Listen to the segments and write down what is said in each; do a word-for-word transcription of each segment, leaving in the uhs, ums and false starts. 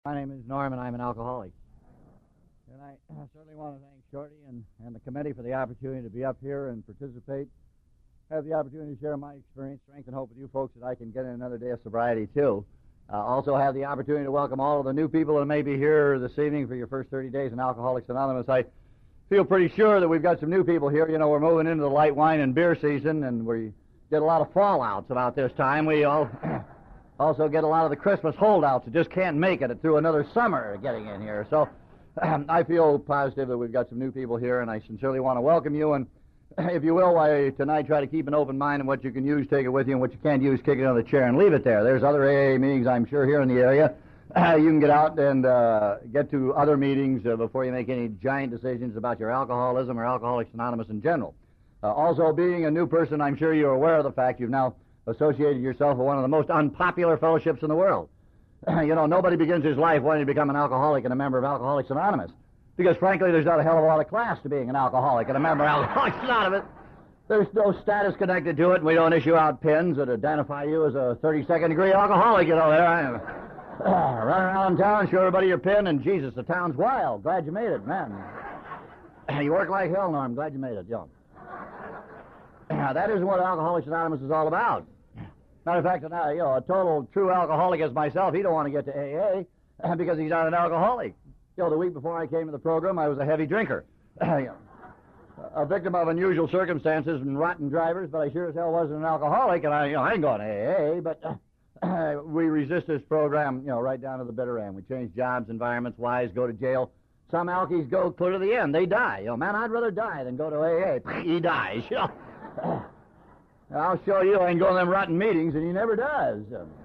My name is Norm, and I'm an alcoholic. And I certainly want to thank Shorty and, and the committee for the opportunity to be up here and participate, have the opportunity to share my experience, strength, and hope with you folks that I can get in another day of sobriety, too. Uh, also have the opportunity to welcome all of the new people that may be here this evening for your first thirty days in Alcoholics Anonymous. I feel pretty sure that we've got some new people here. You know, we're moving into the light wine and beer season, and we get a lot of fallouts about this time. We all... Also get a lot of the Christmas holdouts that just can't make it through another summer getting in here. So I feel positive that we've got some new people here, and I sincerely want to welcome you. And if you will, why tonight try to keep an open mind, and what you can use, take it with you, and what you can't use, kick it on the chair and leave it there. There's other A A meetings, I'm sure, here in the area. Uh, you can get out and uh, get to other meetings uh, before you make any giant decisions about your alcoholism or Alcoholics Anonymous in general. Uh, also, being a new person, I'm sure you're aware of the fact you've now associated yourself with one of the most unpopular fellowships in the world. You know, nobody begins his life wanting to become an alcoholic and a member of Alcoholics Anonymous, because, frankly, there's not a hell of a lot of class to being an alcoholic and a member of Alcoholics Anonymous. There's no status connected to it, and we don't issue out pins that identify you as a thirty-second degree alcoholic, you know. There I am. Uh, run around town, show everybody your pin, and Jesus, the town's wild. Glad you made it, man. You work like hell, Norm. Glad you made it, John. Now, that isn't what Alcoholics Anonymous is all about. Matter of fact, you know, a total true alcoholic as myself, he don't want to get to A A because he's not an alcoholic. You know, the week before I came to the program, I was a heavy drinker. A victim of unusual circumstances and rotten drivers, but I sure as hell wasn't an alcoholic, and I, you know, I ain't going to A A, but uh, we resist this program, you know, right down to the bitter end. We change jobs, environments, wives, go to jail. Some alkies go clear to the end. They die. You know, man, I'd rather die than go to A A. He dies, you know. I'll show you I ain't going to them rotten meetings, and he never does.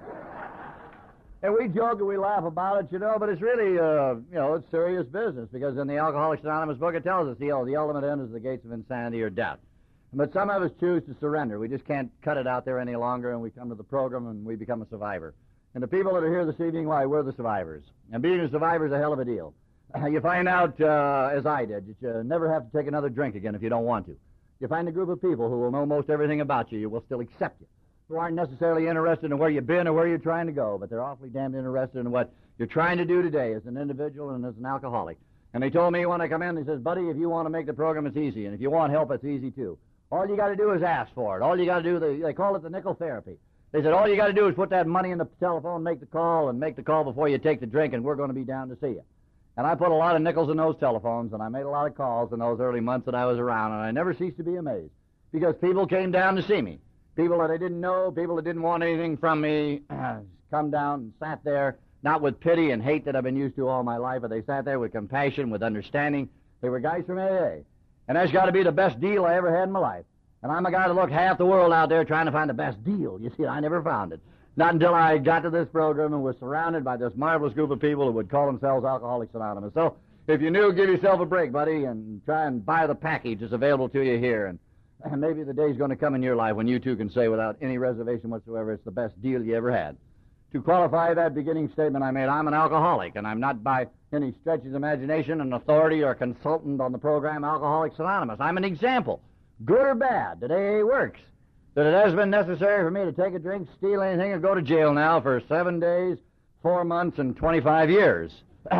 And we joke and we laugh about it, you know, but it's really, uh, you know, it's serious business, because in the Alcoholics Anonymous book it tells us, you know, the ultimate end is the gates of insanity or death. But some of us choose to surrender. We just can't cut it out there any longer, and we come to the program and we become a survivor. And the people that are here this evening, why, we're the survivors. And being a survivor is a hell of a deal. You find out, uh, as I did, that you never have to take another drink again if you don't want to. You find a group of people who will know most everything about you, who will still accept you, who aren't necessarily interested in where you've been or where you're trying to go, but they're awfully damned interested in what you're trying to do today as an individual and as an alcoholic. And they told me when I come in, they says, buddy, if you want to make the program, it's easy, and if you want help, it's easy too. All you got to do is ask for it. All you got to do, they, they call it the nickel therapy. They said, all you got to do is put that money in the telephone, make the call, and make the call before you take the drink, and we're going to be down to see you. And I put a lot of nickels in those telephones, and I made a lot of calls in those early months that I was around, and I never ceased to be amazed. Because people came down to see me. People that I didn't know, people that didn't want anything from me, come down and sat there, not with pity and hate that I've been used to all my life, but they sat there with compassion, with understanding. They were guys from A A. And that's got to be the best deal I ever had in my life. And I'm a guy that looked half the world out there trying to find the best deal. You see, I never found it. Not until I got to this program and was surrounded by this marvelous group of people who would call themselves Alcoholics Anonymous. So if you're new, give yourself a break, buddy, and try and buy the package that's available to you here. And And maybe the day's going to come in your life when you too can say without any reservation whatsoever it's the best deal you ever had. To qualify that beginning statement I made, I'm an alcoholic, and I'm not by any stretch of imagination an authority or consultant on the program Alcoholics Anonymous. I'm an example, good or bad, that A A works, that it has been necessary for me to take a drink, steal anything, and go to jail now for seven days, four months, and twenty-five years.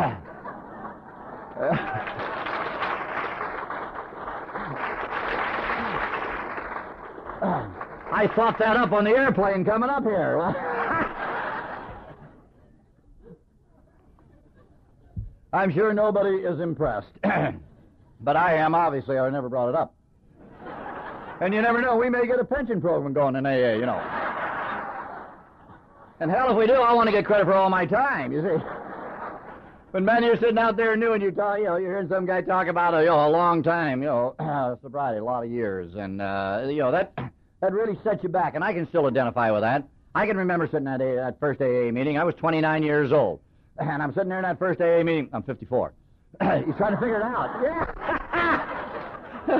I thought that up on the airplane coming up here. I'm sure nobody is impressed. But I am, obviously, or I never brought it up. And you never know, we may get a pension program going in A A, you know. And hell, if we do, I want to get credit for all my time, you see. When, man, you're sitting out there new and you talk, you know, you're hearing some guy talk about a, you know, a long time, you know, sobriety, a lot of years, and, uh, you know, that... That really sets you back, and I can still identify with that. I can remember sitting at a, that first A A meeting. I was twenty-nine years old, and I'm sitting there in that first A A meeting. I'm fifty-four. He's trying to figure it out. Yeah.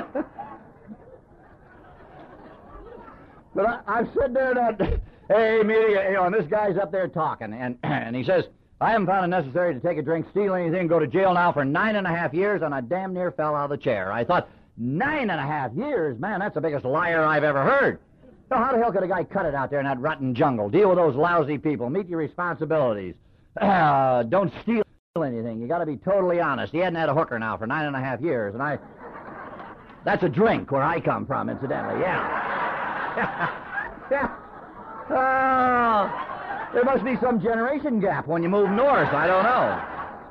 But I, I'm sitting there in that A A meeting, you know, and this guy's up there talking, and, and he says, I haven't found it necessary to take a drink, steal anything, go to jail now for nine and a half years, and I damn near fell out of the chair. I thought, Nine and a half years? Man, that's the biggest liar I've ever heard. So how the hell could a guy cut it out there in that rotten jungle? Deal with those lousy people. Meet your responsibilities. Uh, don't steal anything. You got to be totally honest. He hadn't had a hooker now for nine and a half years, and I... That's a drink where I come from, incidentally, yeah. Yeah. Oh, there must be some generation gap when you move north. I don't know.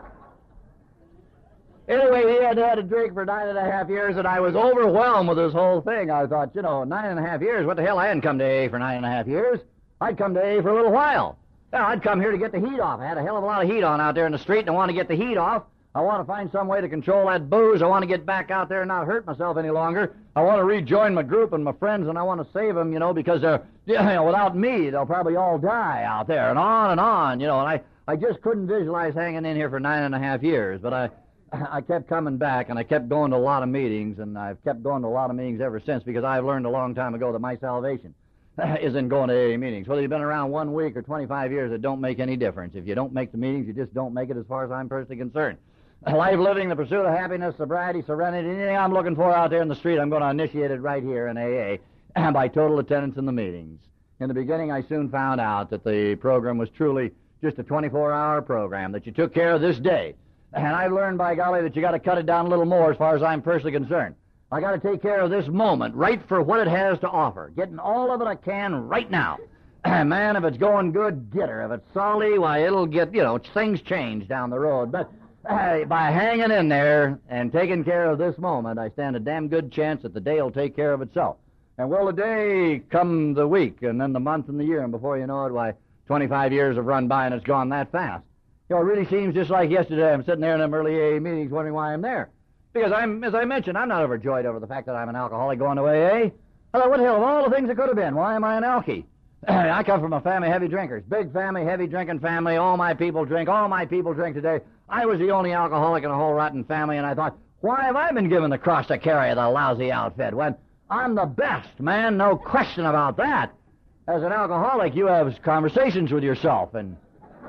Anyway, he had had a drink for nine and a half years, and I was overwhelmed with this whole thing. I thought, you know, nine and a half years, what the hell? I hadn't come to A A for nine and a half years. I'd come to A A for a little while. Yeah, I'd come here to get the heat off. I had a hell of a lot of heat on out there in the street, and I want to get the heat off. I want to find some way to control that booze. I want to get back out there and not hurt myself any longer. I want to rejoin my group and my friends, and I want to save them, you know, because they're, you know, without me, they'll probably all die out there, and on and on, you know. And I, I just couldn't visualize hanging in here for nine and a half years, but I, I kept coming back, and I kept going to a lot of meetings, and I've kept going to a lot of meetings ever since, because I've learned a long time ago that my salvation is in going to A A meetings. Whether you've been around one week or twenty-five years, it don't make any difference. If you don't make the meetings, you just don't make it as far as I'm personally concerned. Life, living, the pursuit of happiness, sobriety, serenity, anything I'm looking for out there in the street, I'm going to initiate it right here in A A by total attendance in the meetings. In the beginning, I soon found out that the program was truly just a twenty-four hour program, that you took care of this day. And I learned, by golly, that you got to cut it down a little more as far as I'm personally concerned. I got to take care of this moment right for what it has to offer, getting all of it I can right now. Man, if it's going good, get her. If it's salty, why, it'll get, you know, things change down the road. But Hey, by hanging in there and taking care of this moment, I stand a damn good chance that the day will take care of itself. And will the day come the week, and then the month and the year, and before you know it, why, twenty-five years have run by and it's gone that fast. You know, it really seems just like yesterday. I'm sitting there in them early A A meetings wondering why I'm there. Because I'm, as I mentioned, I'm not overjoyed over the fact that I'm an alcoholic going to A A. I thought, what the hell, of all the things it could have been, why am I an alkie? I come from a family of heavy drinkers. Big family, heavy drinking family. All my people drink. All my people drink today. I was the only alcoholic in a whole rotten family, and I thought, why have I been given the cross to carry the lousy outfit when I'm the best, man? No question about that. As an alcoholic, you have conversations with yourself, and,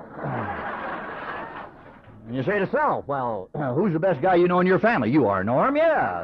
and you say to self, well, who's the best guy you know in your family? You are, Norm, yes.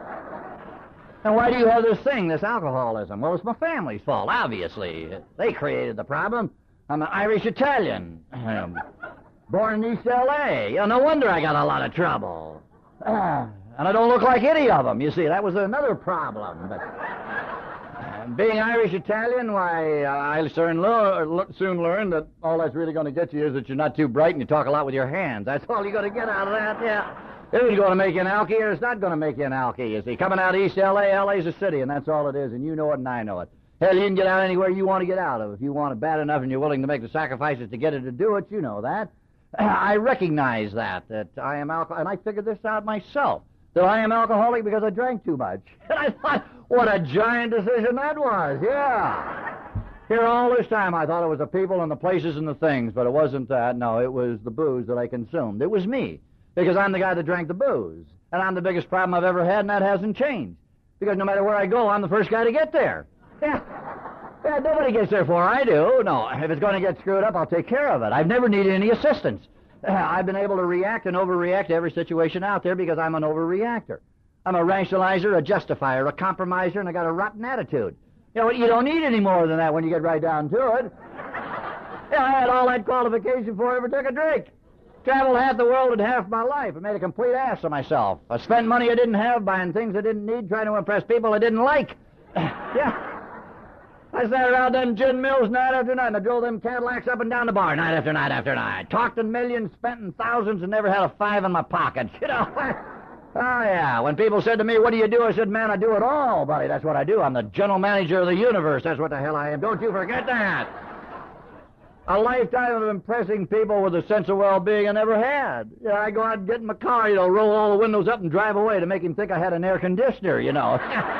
And why do you have this thing, this alcoholism? Well, it's my family's fault, obviously. They created the problem. I'm an Irish-Italian, um, born in East L A. You know, no wonder I got a lot of trouble. Uh, and I don't look like any of them, you see. That was another problem. But uh, being Irish-Italian, why, I soon, lear- soon learned that all that's really going to get you is that you're not too bright and you talk a lot with your hands. That's all you're going to get out of that, yeah. It was going to make you an alkie, or it's not going to make you an alkie, you see. Coming out of East L A, L A's a city, and that's all it is, and you know it and I know it. Hell, you can get out anywhere you want to get out of. If you want it bad enough and you're willing to make the sacrifices to get it to do it, you know that. I recognize that, that I am alcoholic, and I figured this out myself, that I am alcoholic because I drank too much. And I thought, what a giant decision that was, yeah. Here all this time I thought it was the people and the places and the things, but it wasn't that. No, it was the booze that I consumed. It was me. Because I'm the guy that drank the booze. And I'm the biggest problem I've ever had, and that hasn't changed. Because no matter where I go, I'm the first guy to get there. Yeah. Yeah, nobody gets there before I do. No, if it's going to get screwed up, I'll take care of it. I've never needed any assistance. I've been able to react and overreact to every situation out there because I'm an overreactor. I'm a rationalizer, a justifier, a compromiser, and I got a rotten attitude. You know, you don't need any more than that when you get right down to it. Yeah, I had all that qualification before I ever took a drink. Traveled half the world in half my life. I made a complete ass of myself. I spent money I didn't have, buying things I didn't need, trying to impress people I didn't like. Yeah. I sat around them gin mills night after night, and I drove them Cadillacs up and down the bar night after night after night. Talked in millions, spent in thousands, and never had a five in my pocket. You know? Oh, yeah. When people said to me, what do you do? I said, man, I do it all, buddy. That's what I do. I'm the general manager of the universe. That's what the hell I am. Don't you forget that. A lifetime of impressing people with a sense of well-being I never had. Yeah, I go out and get in my car, you know, roll all the windows up and drive away to make him think I had an air conditioner, you know.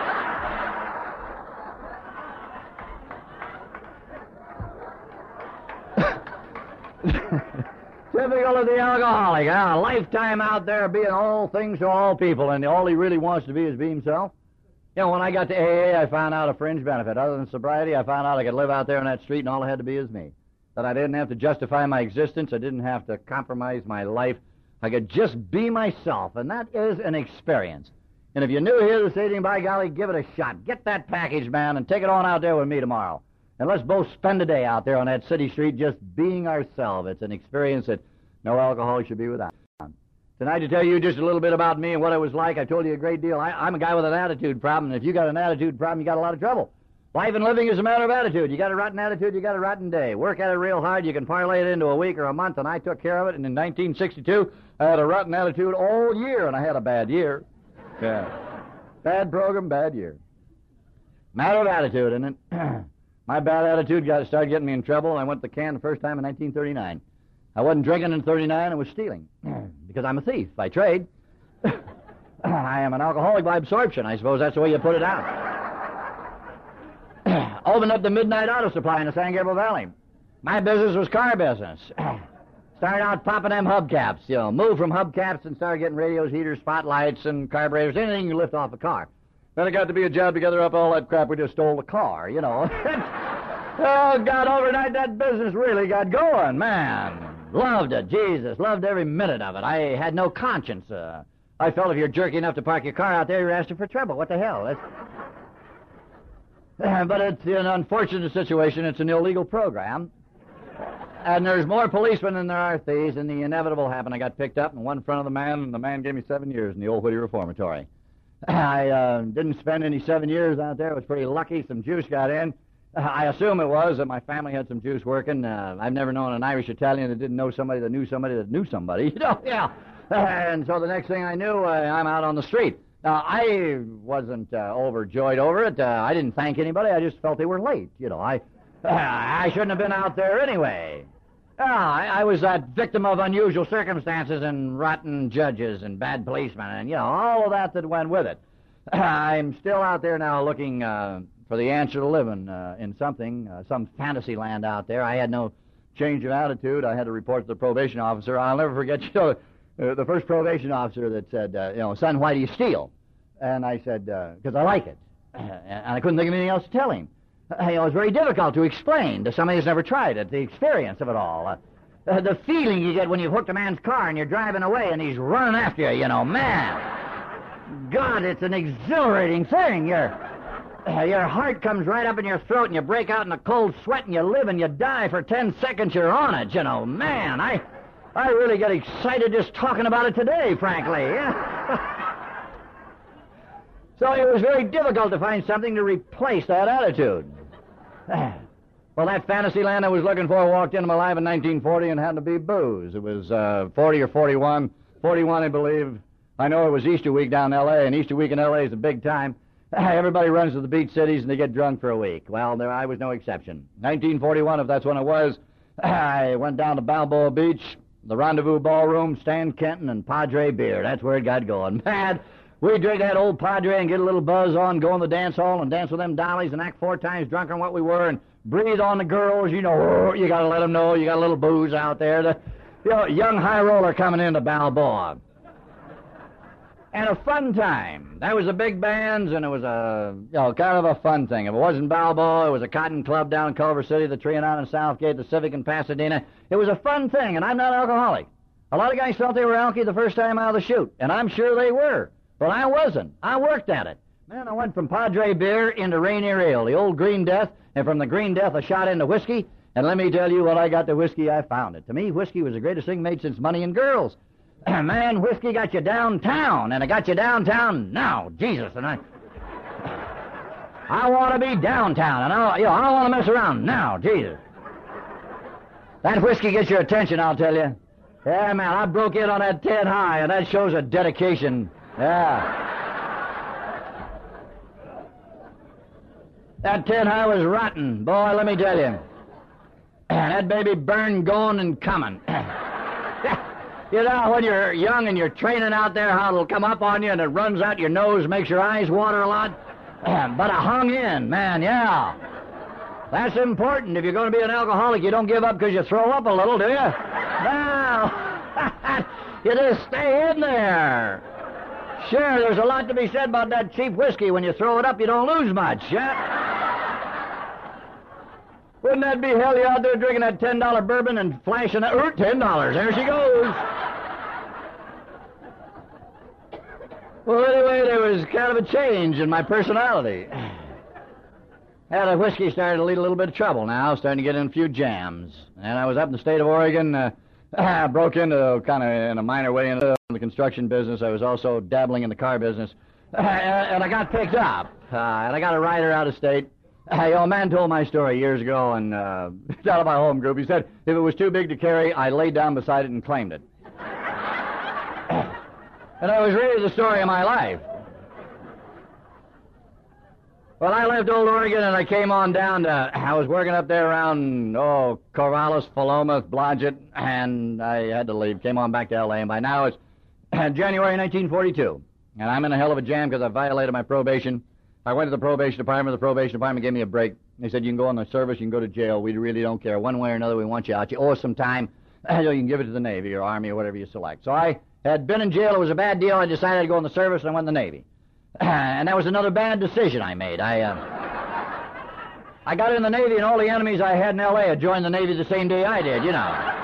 Typical of the alcoholic, huh? A lifetime out there being all things to all people, and all he really wants to be is be himself. You know, when I got to A A, I found out a fringe benefit. Other than sobriety, I found out I could live out there in that street, and all I had to be is me. That I didn't have to justify my existence. I didn't have to compromise my life. I could just be myself, and that is an experience. And if you're new here this evening, by golly, give it a shot. Get that package, man, and take it on out there with me tomorrow. And let's both spend a day out there on that city street just being ourselves. It's an experience that no alcoholic should be without. Tonight, to tell you just a little bit about me and what it was like, I told you a great deal. I, I'm a guy with an attitude problem, and if you got an attitude problem, you got a lot of trouble. Life and living is a matter of attitude. You got a rotten attitude, you got a rotten day. Work at it real hard, you can parlay it into a week or a month, and I took care of it, and in nineteen sixty-two, I had a rotten attitude all year, and I had a bad year. Yeah. Bad program, bad year. Matter of attitude, isn't it? My bad attitude got started getting me in trouble. I went to the can the first time in nineteen thirty-nine. I wasn't drinking in thirty-nine, I was stealing, because I'm a thief by trade. I am an alcoholic by absorption. I suppose that's the way you put it out. Opened up the Midnight Auto Supply in the San Gabriel Valley. My business was car business. Started out popping them hubcaps, you know, moved from hubcaps and started getting radios, heaters, spotlights, and carburetors, anything you lift off a car. Then it got to be a job to gather up all that crap. We just stole the car, you know. Oh, God, overnight that business really got going, man. Loved it, Jesus, loved every minute of it. I had no conscience. Uh, I felt if you're jerky enough to park your car out there, you're asking for trouble. What the hell? That's... Uh, but it's an unfortunate situation. It's an illegal program. And there's more policemen than there are thieves, and the inevitable happened. I got picked up and won in front of the man, and the man gave me seven years in the old Whittier Reformatory. I uh, didn't spend any seven years out there. I was pretty lucky. Some juice got in. I assume it was that my family had some juice working. Uh, I've never known an Irish Italian that didn't know somebody that knew somebody that knew somebody. You know, yeah. And so the next thing I knew, uh, I'm out on the street. Now, I wasn't uh, overjoyed over it. Uh, I didn't thank anybody. I just felt they were late. You know, I uh, I shouldn't have been out there anyway. Uh, I, I was that victim of unusual circumstances and rotten judges and bad policemen and, you know, all of that that went with it. I'm still out there now looking... Uh, for the answer to living uh, in something, uh, some fantasy land out there. I had no change of attitude. I had to report to the probation officer. I'll never forget, you know, uh, the first probation officer that said, uh, you know, son, why do you steal? And I said, because uh, I like it. And I couldn't think of anything else to tell him. Uh, you know, it was very difficult to explain to somebody who's never tried it, the experience of it all. Uh, uh, the feeling you get when you've hooked a man's car and you're driving away and he's running after you, you know, man. God, it's an exhilarating thing. You're... Uh, your heart comes right up in your throat and you break out in a cold sweat and you live and you die for ten seconds you're on it, you know. Man, I I really get excited just talking about it today, frankly. Yeah. So it was very difficult to find something to replace that attitude. Well, that fantasy land I was looking for walked into my life in nineteen forty and had to be booze. It was uh, forty or forty-one. forty-one, I believe. I know it was Easter week down in L A, and Easter week in L A is a big time. Everybody runs to the beach cities and they get drunk for a week. Well, there I was no exception. nineteen forty-one, if that's when it was, I went down to Balboa Beach, the Rendezvous Ballroom, Stan Kenton, and Padre beer. That's where it got going. Man, we drink that old Padre and get a little buzz on, go in the dance hall and dance with them dollies and act four times drunker than what we were and breathe on the girls. You know, you got to let them know you got a little booze out there. The you know, young high roller coming into Balboa. And a fun time. That was the big bands, and it was a, you know, kind of a fun thing. If it wasn't Balboa, it was a Cotton Club down in Culver City, the Trianon in Southgate, the Civic in Pasadena. It was a fun thing, and I'm not alcoholic. A lot of guys felt they were alky the first time out of the chute, and I'm sure they were. But I wasn't. I worked at it. Man, I went from Padre beer into Rainier Ale, the old Green Death, and from the Green Death I shot into whiskey, and let me tell you, when I got to whiskey, I found it. To me, whiskey was the greatest thing made since Money and Girls. Man, whiskey got you downtown, and it got you downtown now, Jesus, and I... I want to be downtown, and I, you know, I don't want to mess around now, Jesus. That whiskey gets your attention, I'll tell you. Yeah, man, I broke in on that ten high, and that shows a dedication. Yeah. That ten high was rotten, boy, let me tell you. That baby burned, going, and coming. You know, when you're young and you're training out there, how it'll come up on you and it runs out your nose, makes your eyes water a lot. But I hung in, man, yeah. That's important. If you're going to be an alcoholic, you don't give up because you throw up a little, do you? No. You just stay in there. Sure, there's a lot to be said about that cheap whiskey. When you throw it up, you don't lose much, yeah? Wouldn't that be hell, you out there drinking that ten dollar bourbon and flashing that... Er, ten dollars, there she goes. Well, anyway, there was kind of a change in my personality. Yeah, the whiskey started to lead a little bit of trouble now, starting to get in a few jams. And I was up in the state of Oregon, uh, I broke into kind of in a minor way into the construction business. I was also dabbling in the car business. And I got picked up, uh, and I got a rider out of state. Uh, you know, a man told my story years ago, and uh, out of my home group, he said, if it was too big to carry, I laid down beside it and claimed it. And that was really the story of my life. Well, I left old Oregon, and I came on down to, I was working up there around, oh, Corvallis, Philomath, Blodgett, and I had to leave, came on back to L A, and by now it's January nineteen forty-two. And I'm in a hell of a jam because I violated my probation. I went to the probation department. The probation department gave me a break. They said, you can go on the service, you can go to jail. We really don't care. One way or another, we want you out. You owe us some time. You can give it to the Navy or Army or whatever you select. So I had been in jail. It was a bad deal. I decided to go in the service, and I went in the Navy. And that was another bad decision I made. I uh, I got in the Navy, and all the enemies I had in L A had joined the Navy the same day I did, you know.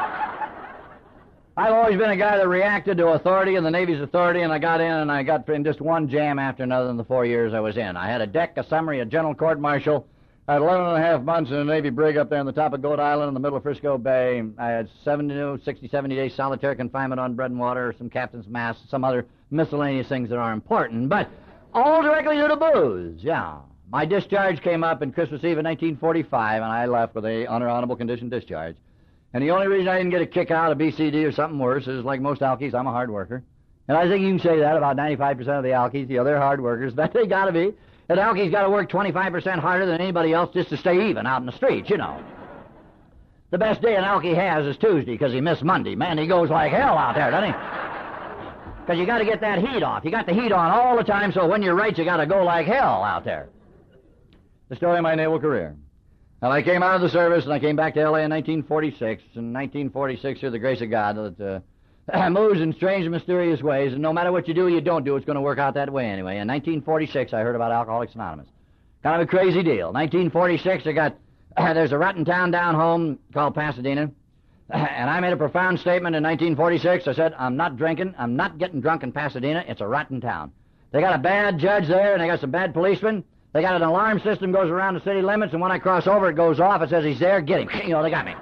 I've always been a guy that reacted to authority and the Navy's authority, and I got in, and I got in just one jam after another in the four years I was in. I had a deck, a summary, a general court-martial. I had eleven and a half months in a Navy brig up there on the top of Goat Island in the middle of Frisco Bay. I had seventy, sixty, seventy days solitary confinement on bread and water, some captain's mast, some other miscellaneous things that are important, but all directly to the booze, yeah. My discharge came up in Christmas Eve of nineteen forty-five, and I left with a under honorable condition discharge. And the only reason I didn't get a kick out of B C D or something worse is, like most alkies, I'm a hard worker. And I think you can say that about ninety-five percent of the alkies. You know, they're hard workers, but they got to be. An alkie's got to work twenty-five percent harder than anybody else just to stay even out in the streets, you know. The best day an alkie has is Tuesday because he missed Monday. Man, he goes like hell out there, doesn't he? Because you got to get that heat off. You got the heat on all the time, so when you're right, you got to go like hell out there. The story of my naval career. Well, I came out of the service, and I came back to L A in nineteen forty-six. In nineteen forty-six, through the grace of God, that uh, moves in strange and mysterious ways, and no matter what you do or you don't do, it's going to work out that way anyway. In nineteen forty-six, I heard about Alcoholics Anonymous. Kind of a crazy deal. nineteen forty-six, I got, uh, there's a rotten town down home called Pasadena, uh, and I made a profound statement in nineteen forty-six. I said, I'm not drinking, I'm not getting drunk in Pasadena, it's a rotten town. They got a bad judge there, and they got some bad policemen. They got an alarm system goes around the city limits, and when I cross over, it goes off. It says he's there. Get him. You know, they got me.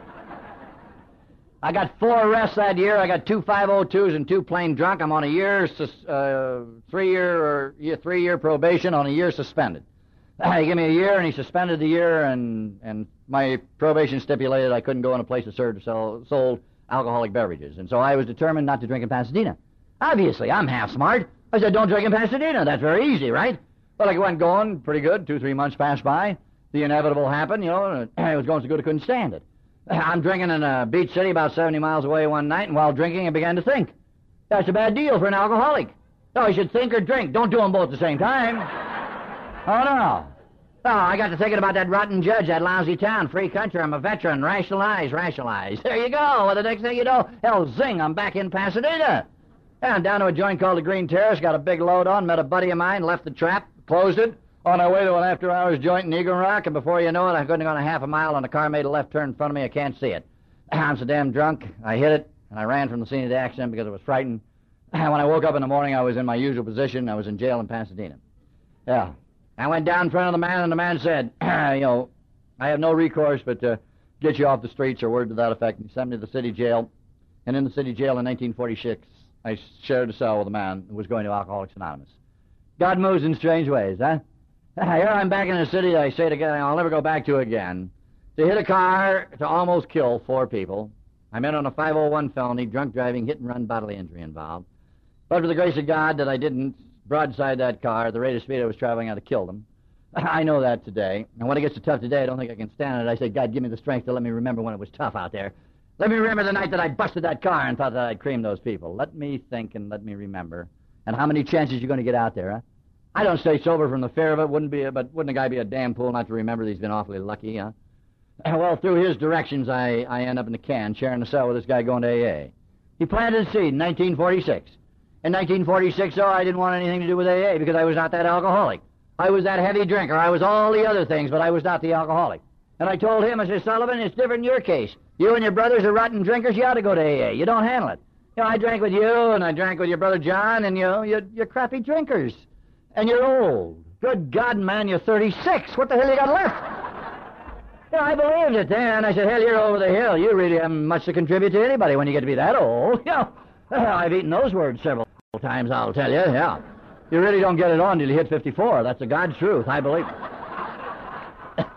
I got four arrests that year. I got two five oh twos and two plain drunk. I'm on a year, uh, three-year or year, three-year probation on a year suspended. Uh, he gave me a year, and he suspended the year, and, and my probation stipulated I couldn't go in a place that served sell, sold alcoholic beverages. And so I was determined not to drink in Pasadena. Obviously, I'm half smart. I said, don't drink in Pasadena. That's very easy, right? Well, I went going pretty good. Two, three months passed by. The inevitable happened, you know, and it was going so good I couldn't stand it. I'm drinking in a beach city about seventy miles away one night, and while drinking, I began to think. That's a bad deal for an alcoholic. No, you should think or drink. Don't do them both at the same time. Oh, no. Oh, I got to thinking about that rotten judge, that lousy town, free country. I'm a veteran. Rationalize, rationalize. There you go. Well, the next thing you know, hell, zing, I'm back in Pasadena. Yeah, I'm down to a joint called the Green Terrace, got a big load on, met a buddy of mine, left the trap, closed it, on our way to an after-hours joint in Eagle Rock, and before you know it, I couldn't have gone a half a mile, and a car made a left turn in front of me. I can't see it. I'm so damn drunk. I hit it, and I ran from the scene of the accident because I was frightened. When I woke up in the morning, I was in my usual position. I was in jail in Pasadena. Yeah. I went down in front of the man, and the man said, you know, I have no recourse but to get you off the streets, or word to that effect. And he sent me to the city jail. And in the city jail in nineteen forty-six, I shared a cell with a man who was going to Alcoholics Anonymous. God moves in strange ways, huh? Here I'm back in a city that I say to God, I'll never go back to again. To hit a car to almost kill four people. I'm in on a five oh one felony, drunk driving, hit and run, bodily injury involved. But for the grace of God that I didn't broadside that car, the rate of speed I was traveling, I'd have killed them. I know that today. And when it gets too tough today, I don't think I can stand it. I say, God, give me the strength to let me remember when it was tough out there. Let me remember the night that I busted that car and thought that I'd cream those people. Let me think and let me remember. And how many chances you going to get out there, huh? I don't stay sober from the fear of it. Wouldn't be, a, but wouldn't a guy be a damn fool not to remember that he's been awfully lucky, huh? Well, through his directions, I, I end up in the can, sharing a cell with this guy going to A A. He planted a seed in nineteen forty-six. In nineteen forty-six, though, I didn't want anything to do with A A because I was not that alcoholic. I was that heavy drinker. I was all the other things, but I was not the alcoholic. And I told him, I said, Sullivan, it's different in your case. You and your brothers are rotten drinkers. You ought to go to A A. You don't handle it. You know, I drank with you, and I drank with your brother John, and, you know, you're, you're crappy drinkers. And you're old. Good God, man, you're thirty-six. What the hell you got left? Yeah, I believed it then. I said, hell, you're over the hill. You really haven't much to contribute to anybody when you get to be that old. Yeah, I've eaten those words several times, I'll tell you, yeah. You really don't get it on till you hit fifty-four. That's the God's truth. I believe it.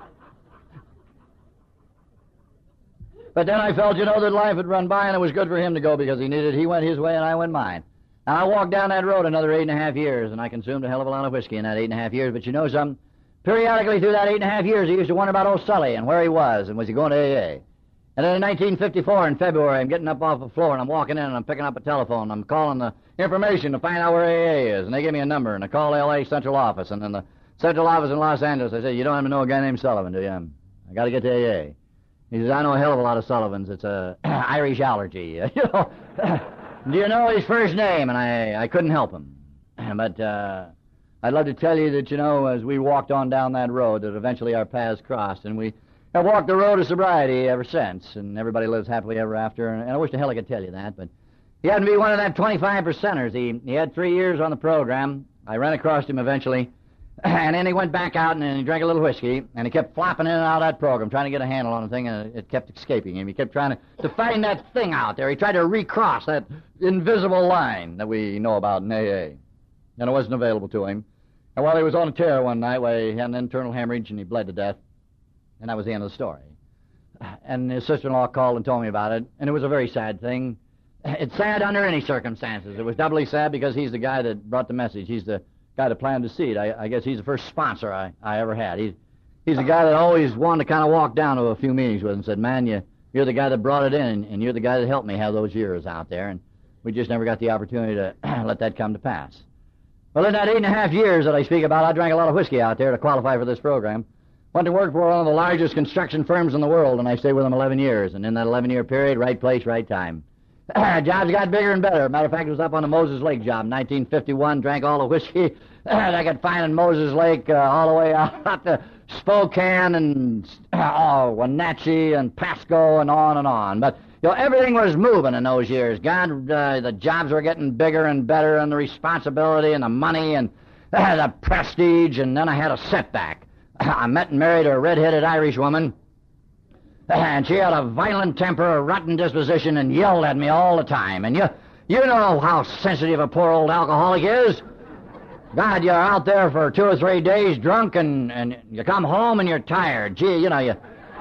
But then I felt, you know, that life had run by and it was good for him to go because he needed it. He went his way and I went mine. And I walked down that road another eight and a half years, and I consumed a hell of a lot of whiskey in that eight and a half years. But you know something? Periodically through that eight and a half years, he used to wonder about old Sully and where he was and was he going to A A. And then in nineteen fifty-four, in February, I'm getting up off the floor and I'm walking in and I'm picking up a telephone and I'm calling the information to find out where A A is. And they give me a number and I call L A Central Office. And then the Central Office in Los Angeles, I say, you don't even know a guy named Sullivan, do you? I got to get to A A. He says, I know a hell of a lot of Sullivans. It's a Irish allergy. You know, do you know his first name? And I, I couldn't help him. But uh, I'd love to tell you that, you know, as we walked on down that road, that eventually our paths crossed, and we have walked the road of sobriety ever since, and everybody lives happily ever after. And I wish to hell I could tell you that, but he happened to be one of that twenty-five percenters. He, he had three years on the program. I ran across him eventually. And then he went back out and he drank a little whiskey, and he kept flopping in and out of that program, trying to get a handle on the thing, and it kept escaping him. He kept trying to, to find that thing out there. He tried to recross that invisible line that we know about in A A, and it wasn't available to him. And while he was on a tear one night, where he had an internal hemorrhage and he bled to death, and that was the end of the story. And his sister-in-law called and told me about it, and it was a very sad thing. It's sad under any circumstances. It was doubly sad because he's the guy that brought the message. He's the guy that planted the seed. I, I guess he's the first sponsor I, I ever had. He's, he's the guy that always wanted to kind of walk down to a few meetings with and said, man, you, you're the guy that brought it in, and you're the guy that helped me have those years out there. And we just never got the opportunity to let that come to pass. Well, in that eight and a half years that I speak about, I drank a lot of whiskey out there to qualify for this program. Went to work for one of the largest construction firms in the world, and I stayed with them eleven years. And in that eleven-year period, right place, right time. Jobs got bigger and better. Matter of fact, it was up on the Moses Lake job in nineteen fifty-one. Drank all the whiskey that I could find in Moses Lake, uh, all the way out to Spokane and oh, Wenatchee and Pasco and on and on. But you know, everything was moving in those years. God, uh, the jobs were getting bigger and better, and the responsibility and the money and uh, the prestige. And then I had a setback. I met and married a red-headed Irish woman. And she had a violent temper, a rotten disposition, and yelled at me all the time. And you you know how sensitive a poor old alcoholic is. God, you're out there for two or three days drunk, and, and you come home and you're tired. Gee, you know, you,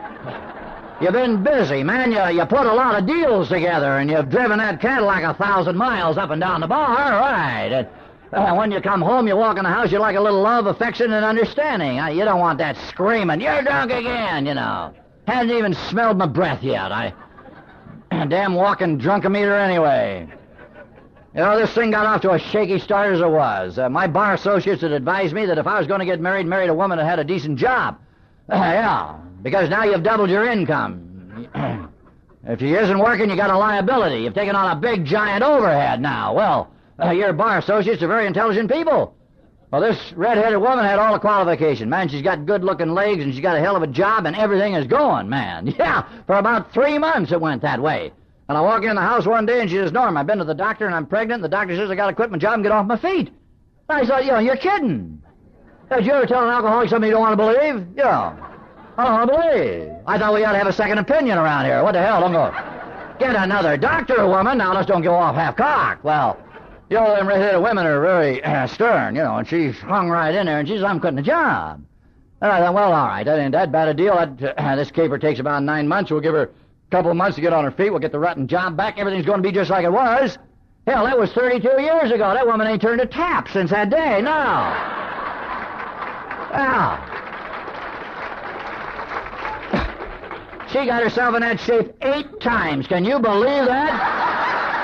you've been busy, man. You, you put a lot of deals together, and you've driven that Cadillac a thousand miles up and down the bar, right? And uh, when you come home, you walk in the house, you like a little love, affection, and understanding. Uh, you don't want that screaming, you're drunk again, you know. Hadn't even smelled my breath yet. I damn walking drunkometer anyway. You know, this thing got off to a shaky start as it was. Uh, my bar associates had advised me that if I was going to get married, married a woman that had a decent job. Uh, yeah, because now you've doubled your income. If she isn't working, you got a liability. You've taken on a big, giant overhead now. Well, uh, your bar associates are very intelligent people. Well, this red-headed woman had all the qualification. Man, she's got good-looking legs, and she's got a hell of a job, and everything is going, man. Yeah, for about three months it went that way. And I walk in the house one day, and she says, Norm, I've been to the doctor, and I'm pregnant, and the doctor says I got to quit my job and get off my feet. And I thought, you know, you're kidding. Did you ever tell an alcoholic something you don't want to believe? Yeah. I don't want to believe. I thought we ought to have a second opinion around here. What the hell? Don't go get another doctor, woman. Now, let's don't go off half-cocked. Well, you know, them red-headed women are very uh, stern, you know, and she hung right in there, and she says, I'm quitting the job. And I thought, well, all right, that ain't that bad a deal. That, uh, this caper takes about nine months. We'll give her a couple of months to get on her feet. We'll get the rotten job back. Everything's going to be just like it was. Hell, that was thirty-two years ago. That woman ain't turned a tap since that day. No. Now, she got herself in that shape eight times. Can you believe that?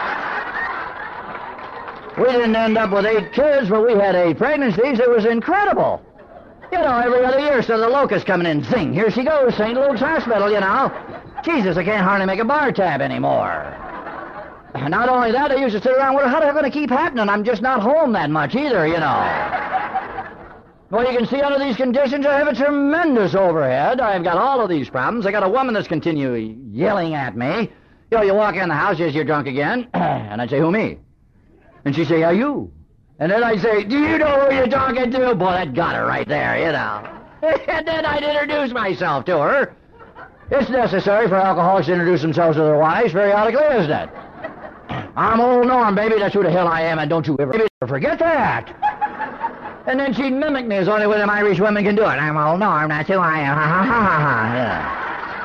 We didn't end up with eight kids, but we had eight pregnancies. It was incredible. You know, every other year, so the locust coming in, zing, here she goes, Saint Luke's Hospital, you know. Jesus, I can't hardly make a bar tab anymore. Not only that, I used to sit around, well, how's that going to keep happening? I'm just not home that much either, you know. Well, you can see under these conditions, I have a tremendous overhead. I've got all of these problems. I got a woman that's continually yelling at me. You know, you walk in the house, yes, you're drunk again. And I'd say, who, me? And she'd say, are you? And then I'd say, do you know who you're talking to? Boy, that got her right there, you know. And then I'd introduce myself to her. It's necessary for alcoholics to introduce themselves to their wives periodically, isn't it? I'm old Norm, baby. That's who the hell I am, and don't you ever forget that. And then she'd mimic me as only one of them Irish women can do it. I'm old Norm. That's who I am. Ha ha ha ha ha. Yeah.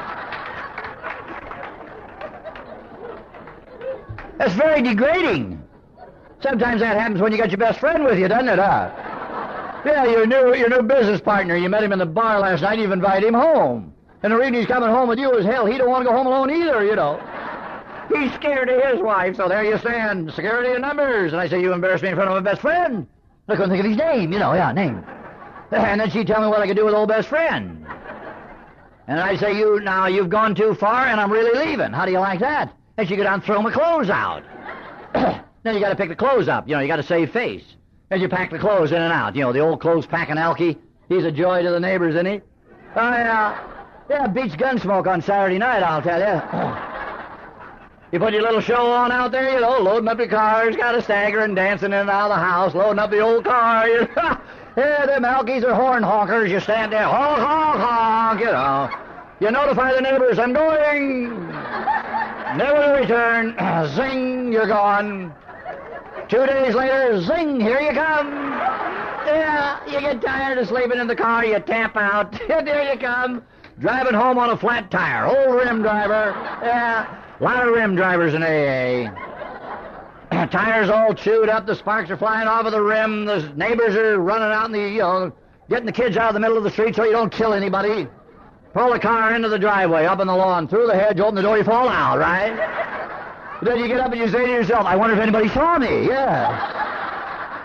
That's very degrading. Sometimes that happens when you got your best friend with you, doesn't it, huh? Yeah, your new your new business partner. You met him in the bar last night. You've invited him home. And the reason he's coming home with you is, hell, he don't want to go home alone either, you know. He's scared of his wife, so there you stand. Security in numbers. And I say, you embarrassed me in front of my best friend. I couldn't think of his name, you know, yeah, name. And then she'd tell me what I could do with old best friend. And I'd say, you, now, you've gone too far, and I'm really leaving. How do you like that? And she'd go down and throw my clothes out. Then you got to pick the clothes up. You know, you got to save face. As you pack the clothes in and out. You know, the old clothes packing Alky. He's a joy to the neighbors, isn't he? Oh, yeah. Yeah, beats Gunsmoke on Saturday night, I'll tell you. You put your little show on out there, you know, loading up your cars, got a stagger and dancing in and out of the house, loading up the old car. You know. Yeah, them Alkies are horn honkers. You stand there, honk, honk, honk, you know. You notify the neighbors, I'm going. Never to return. Zing, you're gone. Two days later, zing, here you come. Yeah, you get tired of sleeping in the car, you tap out. There you come. Driving home on a flat tire. Old rim driver. Yeah, a lot of rim drivers in A A. Tires all chewed up, the sparks are flying off of the rim, the neighbors are running out in the, you know, getting the kids out of the middle of the street so you don't kill anybody. Pull the car into the driveway, up in the lawn, through the hedge, open the door, you fall out, right? Then you get up and you say to yourself, I wonder if anybody saw me. Yeah.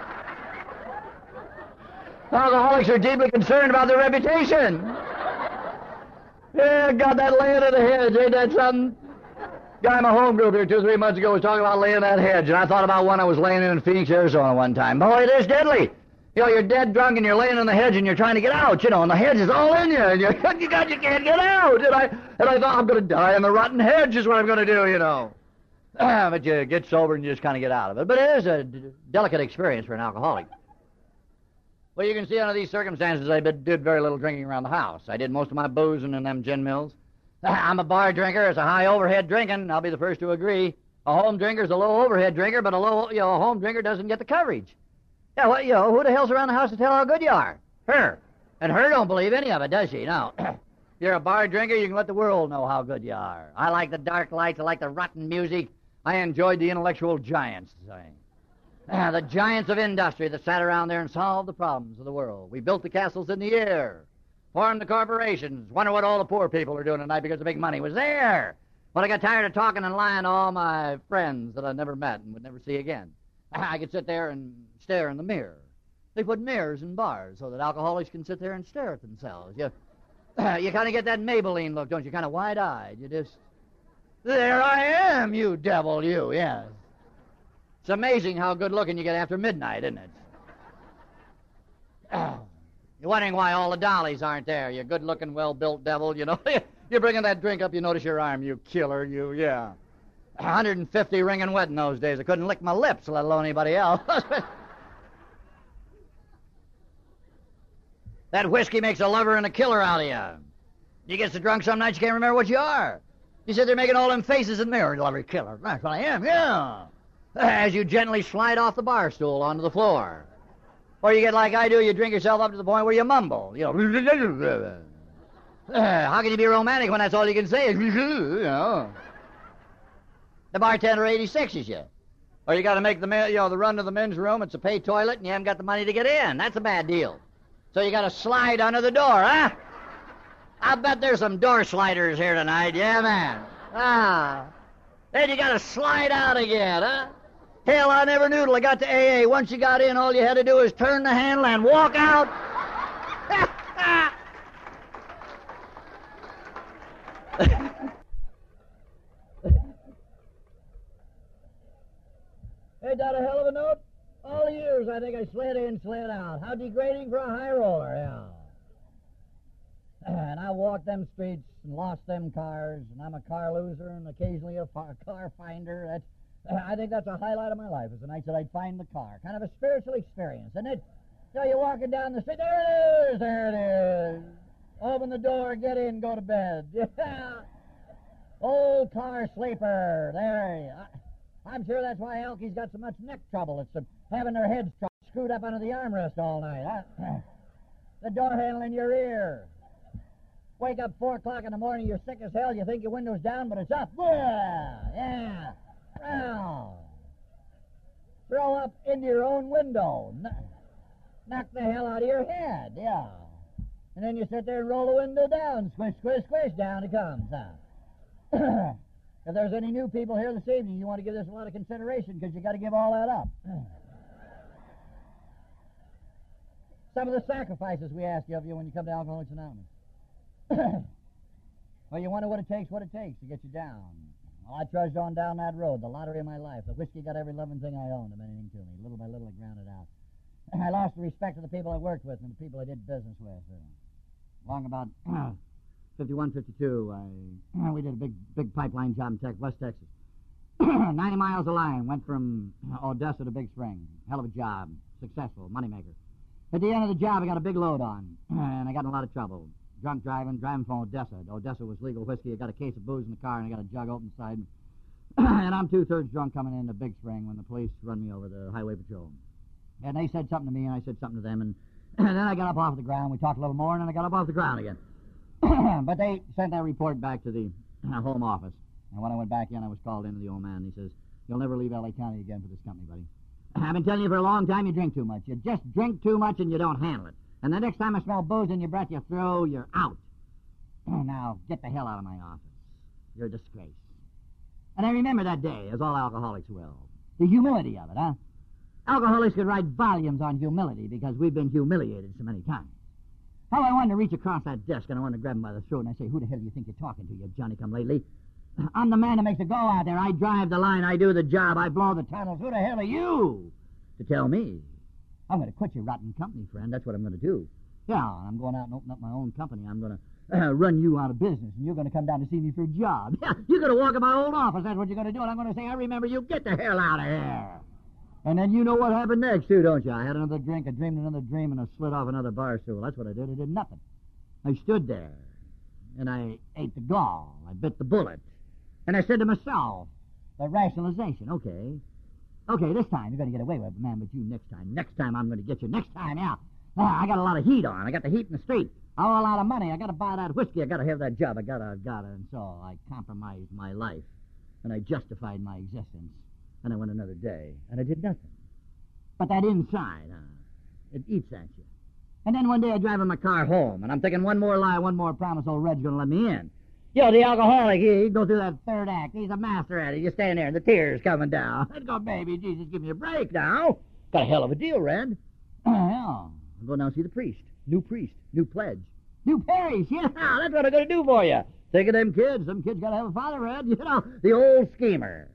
Alcoholics are deeply concerned about their reputation. Yeah, got that laying of the hedge, ain't that something? Guy in my home group here two or three months ago was talking about laying that hedge, and I thought about one I was laying in Phoenix, Arizona one time. Boy, it is deadly. You know, you're dead drunk and you're laying in the hedge and you're trying to get out, you know, and the hedge is all in you, and you, you, got, you can't get out. And I, and I thought, I'm going to die in the rotten hedge is what I'm going to do, you know. But you get sober and you just kind of get out of it. But it is a d- delicate experience for an alcoholic. Well, you can see under these circumstances I did very little drinking around the house. I did most of my boozing in them gin mills. I'm a bar drinker. It's a high overhead drinking. I'll be the first to agree. A home drinker's a low overhead drinker, but a low, you know, a home drinker doesn't get the coverage. Yeah, well, you know, who the hell's around the house to tell how good you are? Her. And her don't believe any of it, does she? No. You're a bar drinker, you can let the world know how good you are. I like the dark lights. I like the rotten music. I enjoyed the intellectual giants. Uh, the giants of industry that sat around there and solved the problems of the world. We built the castles in the air, formed the corporations. Wonder what all the poor people are doing tonight because the big money was there. Well, I got tired of talking and lying to all my friends that I never met and would never see again. I could sit there and stare in the mirror. They put mirrors in bars so that alcoholics can sit there and stare at themselves. You, uh, you kind of get that Maybelline look, don't you? Kind of wide-eyed. You just, there I am, you devil, you, yes. It's amazing how good-looking you get after midnight, isn't it? Oh, you're wondering why all the dollies aren't there. You good-looking, well-built devil, you know. You're bringing that drink up, you notice your arm, you killer, you, yeah. one hundred fifty ringing wet in those days. I couldn't lick my lips, let alone anybody else. That whiskey makes a lover and a killer out of you. You get so drunk some nights you can't remember what you are. You sit there making all them faces in the mirror, lover, killer. That's what I am, yeah. As you gently slide off the bar stool onto the floor. Or you get like I do, you drink yourself up to the point where you mumble. You know. How can you be romantic when that's all you can say is, you know. The bartender eighty-sixes you. Or you got to make the you know the run to the men's room. It's a pay toilet, and you haven't got the money to get in. That's a bad deal. So you got to slide under the door, huh? I bet there's some door sliders here tonight. Yeah, man. Ah. Then you got to slide out again, huh? Hell, I never knew till I got to A A. Once you got in, all you had to do is turn the handle and walk out. Ain't that a hell of a note? All the years I think I slid in, slid out. How degrading for a high roller, yeah. And I walked them streets and lost them cars, and I'm a car loser and occasionally a car finder. That's, I think that's a highlight of my life, is the nights that I'd find the car. Kind of a spiritual experience, isn't it? So you're walking down the street, there it is, there it is. Open the door, get in, go to bed. Old car sleeper. There. I, I'm sure that's why Elky's got so much neck trouble. It's uh, having their heads tr- screwed up under the armrest all night. Huh? The door handle in your ear. Wake up four o'clock in the morning, you're sick as hell. You think your window's down, but it's up. Yeah, yeah. Wow. Throw up into your own window. Knock the hell out of your head, yeah. And then you sit there and roll the window down. Squish, squish, squish, down it comes. Huh? If there's any new people here this evening, you want to give this a lot of consideration because you got to give all that up. Some of the sacrifices we ask of you when you come to Alcoholics Anonymous. Well, you wonder what it takes, what it takes to get you down. Well, I trudged on down that road, the lottery of my life. The whiskey got every loving thing I owned, if anything to me. Little by little, it ground it out. I lost the respect of the people I worked with and the people I did business with. Uh, long about fifty-one, fifty-two, I, we did a big big pipeline job in Texas, West Texas. ninety miles of line, went from Odessa to Big Spring. Hell of a job, successful, moneymaker. At the end of the job, I got a big load on, and I got in a lot of trouble. Drunk driving, driving from Odessa. Odessa was legal whiskey. I got a case of booze in the car, and I got a jug open side. And I'm two-thirds drunk coming into Big Spring when the police run me over, the highway patrol. And they said something to me, and I said something to them, and, and then I got up off the ground. We talked a little more, and then I got up off the ground again. But they sent that report back to the uh, home office. And when I went back in, I was called in to the old man. He says, "You'll never leave L A County again for this company, buddy. I've been telling you for a long time you drink too much. You just drink too much and you don't handle it. And the next time I smell booze in your breath, you throw, you're out. Now, get the hell out of my office. You're a disgrace." And I remember that day, as all alcoholics will. The humility of it, huh? Alcoholics could write volumes on humility because we've been humiliated so many times. How I wanted to reach across that desk and I wanted to grab him by the throat and I say, "Who the hell do you think you're talking to, you Johnny-come-lately? I'm the man that makes the go out there. I drive the line. I do the job. I blow the tunnels. Who the hell are you to tell me? I'm going to quit your rotten company, friend. That's what I'm going to do. Yeah, I'm going out and open up my own company. I'm going to uh, run you out of business, and you're going to come down to see me for a job. Yeah, you're going to walk in my old office. That's what you're going to do. And I'm going to say, "I remember you. Get the hell out of here." And then you know what happened next, too, don't you? I had another drink, I dreamed another dream, and I slid off another bar stool. That's what I did. I did nothing. I stood there, and I ate the gall. I bit the bullet. And I said to myself, the rationalization, okay, okay, this time you're going to get away with it, man, but you next time, next time I'm going to get you, next time, yeah. Ah, I got a lot of heat on. I got the heat in the street. I owe a lot of money. I got to buy that whiskey. I got to have that job. I got to, got to. And so I compromised my life, and I justified my existence, and I went another day, and I did nothing. But that inside, huh, it eats at you. And then one day I drive in my car home, and I'm thinking one more lie, one more promise, old Red's going to let me in. Yo, the alcoholic, he, he'd go through that third act. He's a master at it. You stand there, and the tears coming down. I'd go, "Baby, Jesus, give me a break now. Got a hell of a deal, Red." Uh, yeah. I'll go down and see the priest. New priest, new pledge. New parish, yeah, that's what I'm going to do for you. Think of them kids. Some kids got to have a father, Red. You know, the old schemer.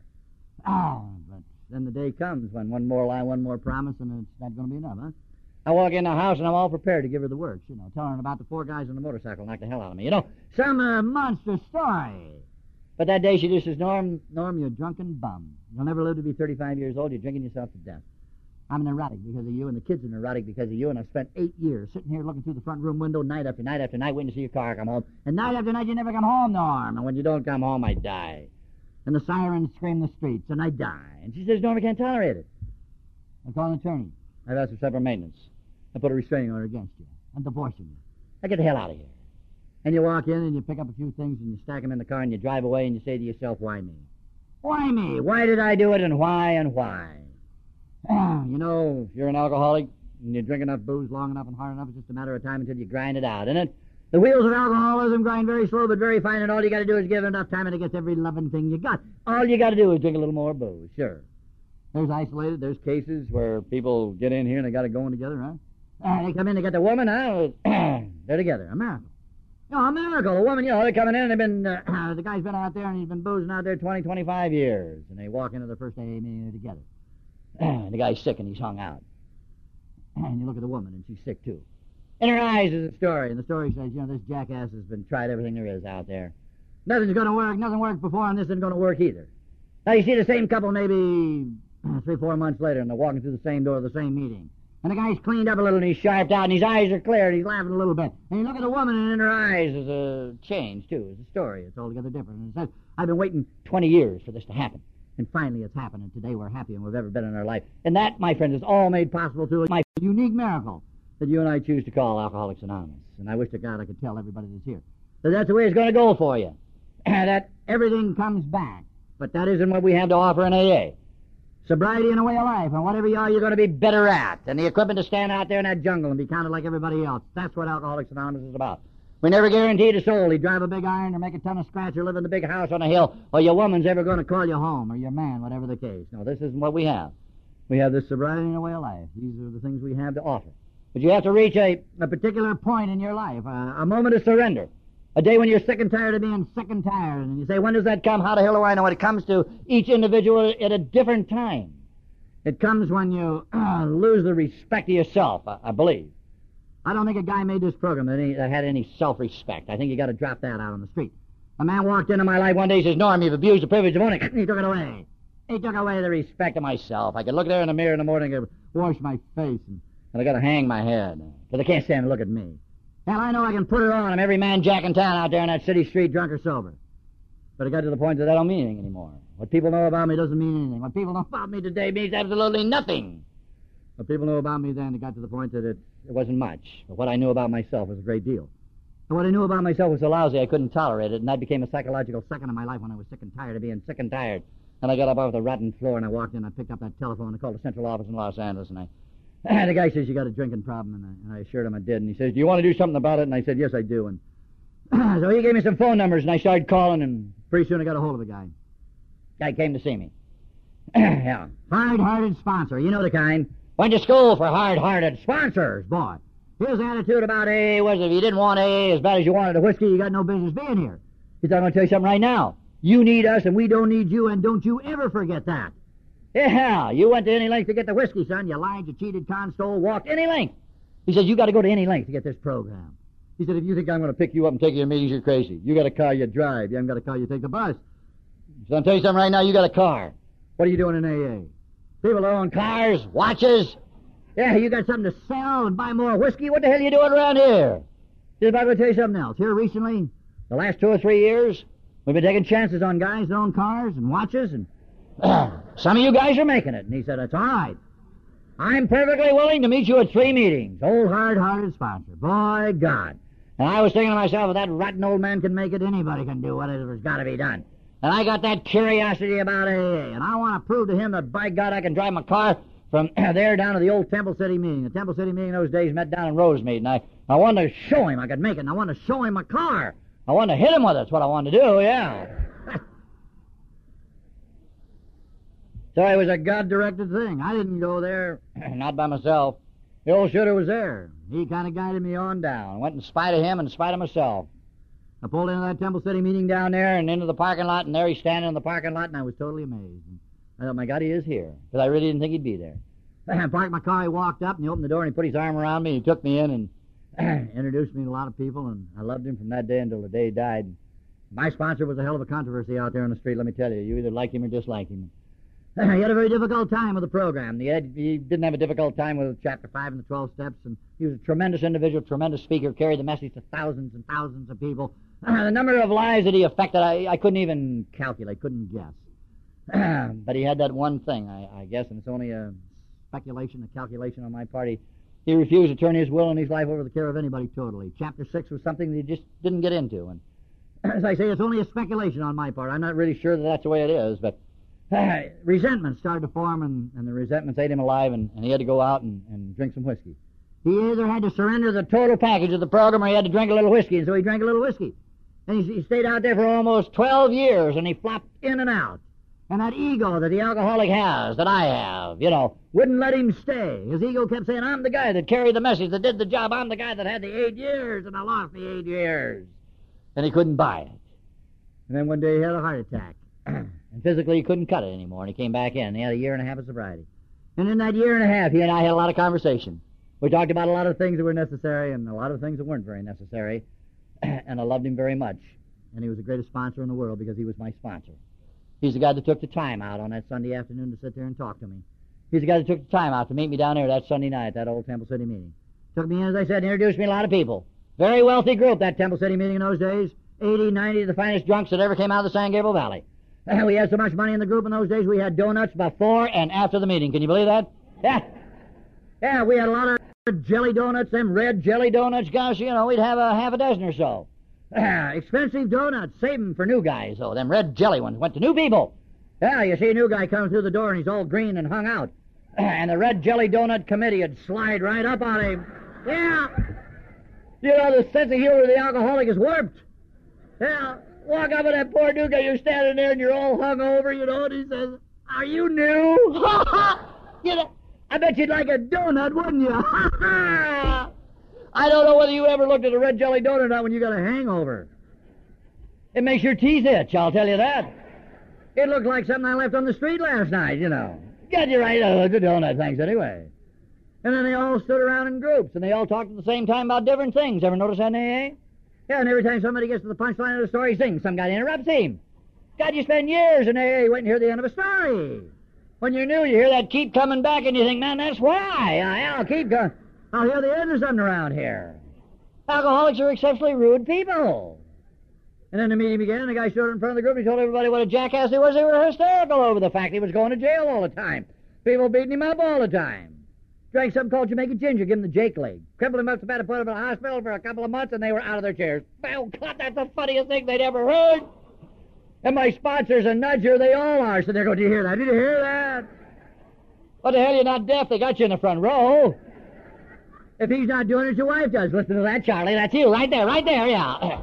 Oh, but then the day comes when one more lie, one more promise, and it's not going to be enough, huh? I walk in the house, and I'm all prepared to give her the works, you know, telling her about the four guys on the motorcycle knocked the hell out of me. You know, some uh, monster story. But that day she just says, Norm, Norm, you're a drunken bum. You'll never live to be thirty-five years old. You're drinking yourself to death. I'm neurotic because of you, and the kids are neurotic because of you, and I've spent eight years sitting here looking through the front room window night after night after night waiting to see your car come home. And night after night you never come home, Norm. And when you don't come home, I die. And the sirens scream the streets, and I die. And she says, Norm, I can't tolerate it. I call an attorney. I've asked for separate maintenance. I put a restraining order against you. I'm divorcing you. I get the hell out of here. And you walk in and you pick up a few things and you stack them in the car and you drive away and you say to yourself, "Why me? Why me? Why did I do it and why and why?" You know, if you're an alcoholic and you drink enough booze long enough and hard enough, it's just a matter of time until you grind it out, isn't it? The wheels of alcoholism grind very slow but very fine, and all you got to do is give it enough time and it gets every loving thing you got. All you got to do is drink a little more booze, sure. There's isolated, there's cases where people get in here and they got it going together, huh? Uh, they come in to get the woman, huh? They're together. A miracle. You know, a miracle. A woman, you know, they're coming in and they've been, uh, the guy's been out there and he's been boozing out there twenty, twenty-five years. And they walk into the first A A meeting together. The guy's sick and he's hung out. And you look at the woman and she's sick too. In her eyes is a story. And the story says, you know, this jackass has been tried everything there is out there. Nothing's going to work. Nothing worked before and this isn't going to work either. Now you see the same couple maybe three, four months later and they're walking through the same door of the same meeting. And the guy's cleaned up a little, and he's sharped out, and his eyes are clear, and he's laughing a little bit. And you look at the woman, and in her eyes is a change, too. It's a story. It's altogether different. And it says, I've been waiting twenty years for this to happen. And finally it's happened, and today we're happier than we've ever been in our life. And that, my friends, is all made possible through my unique miracle that you and I choose to call Alcoholics Anonymous. And I wish to God I could tell everybody that's here that that's the way it's going to go for you. That everything comes back. But that isn't what we have to offer in A A. Sobriety and a way of life, and whatever you are, you're going to be better at. And the equipment to stand out there in that jungle and be counted like everybody else. That's what Alcoholics Anonymous is about. We never guaranteed a soul he'd drive a big iron or make a ton of scratch or live in a big house on a hill, or your woman's ever going to call you home, or your man, whatever the case. No, this isn't what we have. We have this sobriety and a way of life. These are the things we have to offer. But you have to reach a, a particular point in your life, a, a moment of surrender. A day when you're sick and tired of being sick and tired. And you say, when does that come? How the hell do I know? It comes to each individual at a different time. It comes when you uh, lose the respect of yourself, I, I believe. I don't think a guy made this program that, any, that had any self-respect. I think you got to drop that out on the street. A man walked into my life one day and says, Norm, you've abused the privilege of owning. He took it away. He took away the respect of myself. I could look there in the mirror in the morning and wash my face, and, and I got to hang my head, because they can't stand to look at me. Hell, I know I can put it on him, every man jack in town out there in that city street, drunk or sober. But it got to the point that that don't mean anything anymore. What people know about me doesn't mean anything. What people know about me today means absolutely nothing. What people know about me then, it got to the point that it, it wasn't much. But what I knew about myself was a great deal. And what I knew about myself was so lousy I couldn't tolerate it, and that became a psychological second in my life when I was sick and tired of being sick and tired. And I got up off the rotten floor, and I walked in, I picked up that telephone, I called the central office in Los Angeles, and I... the guy says, you got a drinking problem, and I, and I assured him I did. And he says, do you want to do something about it? And I said, yes, I do. And so he gave me some phone numbers, and I started calling, and pretty soon I got a hold of the guy. Guy came to see me. Yeah, hard-hearted sponsor. You know the kind. Went to school for hard-hearted sponsors, boy. His attitude about A A was if you didn't want A A as bad as you wanted a whiskey, you got no business being here. He said, I'm going to tell you something right now. You need us, and we don't need you, and don't you ever forget that. Yeah, you went to any length to get the whiskey, son. You lied, you cheated, con, stole, walked any length. He said, you got to go to any length to get this program. He said, if you think I'm going to pick you up and take you to meetings, you're crazy. You got a car, you drive. You haven't got a car, you take the bus. He said, I'll tell you something right now, you got a car. What are you doing in A A? People that own cars, watches. Yeah, you got something to sell and buy more whiskey. What the hell are you doing around here? He said, I'm going to tell you something else. Here recently, the last two or three years, we've been taking chances on guys that own cars and watches, and some of you guys are making it. And he said, that's all right. I'm perfectly willing to meet you at three meetings. Old hard-hearted sponsor. Boy, God. And I was thinking to myself, if that rotten old man can make it, anybody can do whatever's got to be done. And I got that curiosity about A A, and I want to prove to him that, by God, I can drive my car from there down to the old Temple City meeting. The Temple City meeting those days met down in Rosemead, and I, I wanted to show him I could make it, and I wanted to show him my car. I wanted to hit him with it. That's what I wanted to do, yeah. So it was a God-directed thing. I didn't go there, not by myself. The old shooter was there. He kind of guided me on down. I went in spite of him and in spite of myself. I pulled into that Temple City meeting down there and into the parking lot, and there he's standing in the parking lot, and I was totally amazed. And I thought, my God, he is here, because I really didn't think he'd be there. I parked my car, he walked up, and he opened the door, and he put his arm around me, and he took me in and introduced me to a lot of people, and I loved him from that day until the day he died. My sponsor was a hell of a controversy out there on the street, let me tell you. You either liked him or disliked him. He had a very difficult time with the program. He, had, he didn't have a difficult time with Chapter five and the twelve Steps, and he was a tremendous individual, tremendous speaker, carried the message to thousands and thousands of people. The number of lives that he affected, I, I couldn't even calculate, couldn't guess. But he had that one thing, I, I guess, and it's only a speculation, a calculation on my part. He, he refused to turn his will and his life over to the care of anybody totally. Chapter six was something that he just didn't get into. And as I say, it's only a speculation on my part. I'm not really sure that that's the way it is, but uh, resentment started to form, and, and the resentments ate him alive, and, and he had to go out and, and drink some whiskey. He either had to surrender the total package of the program, or he had to drink a little whiskey, and so he drank a little whiskey. And he, he stayed out there for almost twelve years, and he flopped in and out. And that ego that the alcoholic has, that I have, you know, wouldn't let him stay. His ego kept saying, I'm the guy that carried the message, that did the job. I'm the guy that had the eight years, and I lost the eight years. And he couldn't buy it. And then one day he had a heart attack. And physically he couldn't cut it anymore, and he came back in. And he had a year and a half of sobriety. And in that year and a half, he and I had a lot of conversation. We talked about a lot of things that were necessary and a lot of things that weren't very necessary. And I loved him very much. And he was the greatest sponsor in the world because he was my sponsor. He's the guy that took the time out on that Sunday afternoon to sit there and talk to me. He's the guy that took the time out to meet me down there that Sunday night, that old Temple City meeting. Took me in, as I said, and introduced me to a lot of people. Very wealthy group, that Temple City meeting in those days. eighty, ninety of the finest drunks that ever came out of the San Gabriel Valley. We had so much money in the group in those days, we had donuts before and after the meeting. Can you believe that? Yeah. Yeah, we had a lot of jelly donuts, them red jelly donuts. Gosh, you know, we'd have a half a dozen or so. Expensive donuts. Save them for new guys, though. Them red jelly ones went to new people. Yeah, you see a new guy coming through the door, and he's all green and hung out. And the red jelly donut committee would slide right up on him. Yeah. You know, the sense of humor of the alcoholic is warped. Yeah. Walk up with that poor new guy, you're standing there and you're all hung over, you know, and he says, "Are you new?" You know, I bet you'd like a donut, wouldn't you? I don't know whether you ever looked at a red jelly donut or not when you got a hangover. It makes your teeth itch, I'll tell you that. It looked like something I left on the street last night, you know. Got you right, uh, the donut, thanks anyway. And then they all stood around in groups, and they all talked at the same time about different things. Ever notice that in A A? Yeah, and every time somebody gets to the punchline of the story, sings. Some guy interrupts him. God, you spend years in A A waiting to hear the end of a story. When you're new, you hear that keep coming back, and you think, man, that's why. I'll keep going. I'll hear the end of something around here. Alcoholics are exceptionally rude people. And then the meeting began, and the guy showed up in front of the group, and he told everybody what a jackass he was. They were hysterical over the fact he was going to jail all the time. People beating him up all the time. Drank something called Jamaican ginger, give him the Jake leg. Crippled him up to bed and put him in a hospital for a couple of months, and they were out of their chairs. Well, God, that's the funniest thing they'd ever heard. And my sponsor's a nudger, they all are. So they're going, "Did you hear that? Did you hear that? What the hell, you're not deaf? They got you in the front row. If he's not doing it, your wife does. Listen to that, Charlie. That's you, right there, right there, yeah."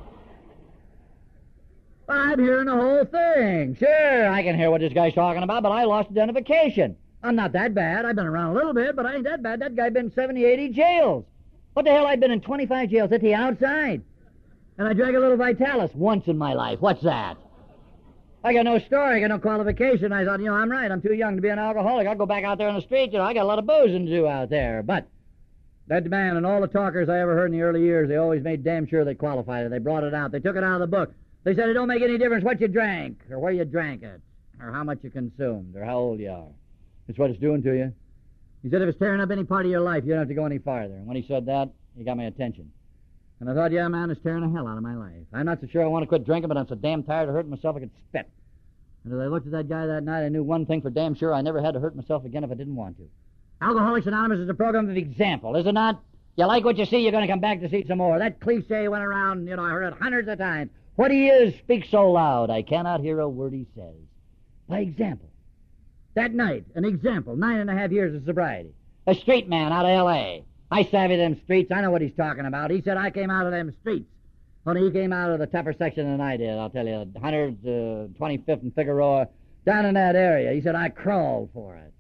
Well, I'm hearing the whole thing. Sure, I can hear what this guy's talking about, but I lost identification. I'm not that bad. I've been around a little bit, but I ain't that bad. That guy been seventy, eighty jails. What the hell, I've been in twenty-five jails at the outside. And I drank a little Vitalis once in my life. What's that? I got no story. I got no qualification. I thought, you know, I'm right. I'm too young to be an alcoholic. I'll go back out there on the street. You know, I got a lot of boozing to do out there. But that man and all the talkers I ever heard in the early years, they always made damn sure they qualified it. They brought it out. They took it out of the book. They said it don't make any difference what you drank or where you drank it or how much you consumed or how old you are. It's what it's doing to you. He said if it's tearing up any part of your life, you don't have to go any farther. And when he said that, he got my attention. And I thought, yeah, man, it's tearing the hell out of my life. I'm not so sure I want to quit drinking, but I'm so damn tired of hurting myself I could spit. And as I looked at that guy that night, I knew one thing for damn sure. I never had to hurt myself again if I didn't want to. Alcoholics Anonymous is a program of example, is it not? You like what you see, you're going to come back to see some more. That cliche went around, you know, I heard it hundreds of times. What he is speaks so loud, I cannot hear a word he says. By example. That night, an example, nine and a half years of sobriety. A street man out of L A I savvy them streets. I know what he's talking about. He said I came out of them streets. Only he came out of the tougher section than I did, I'll tell you. one hundred twenty-fifth and Figueroa, down in that area. He said I crawled for it.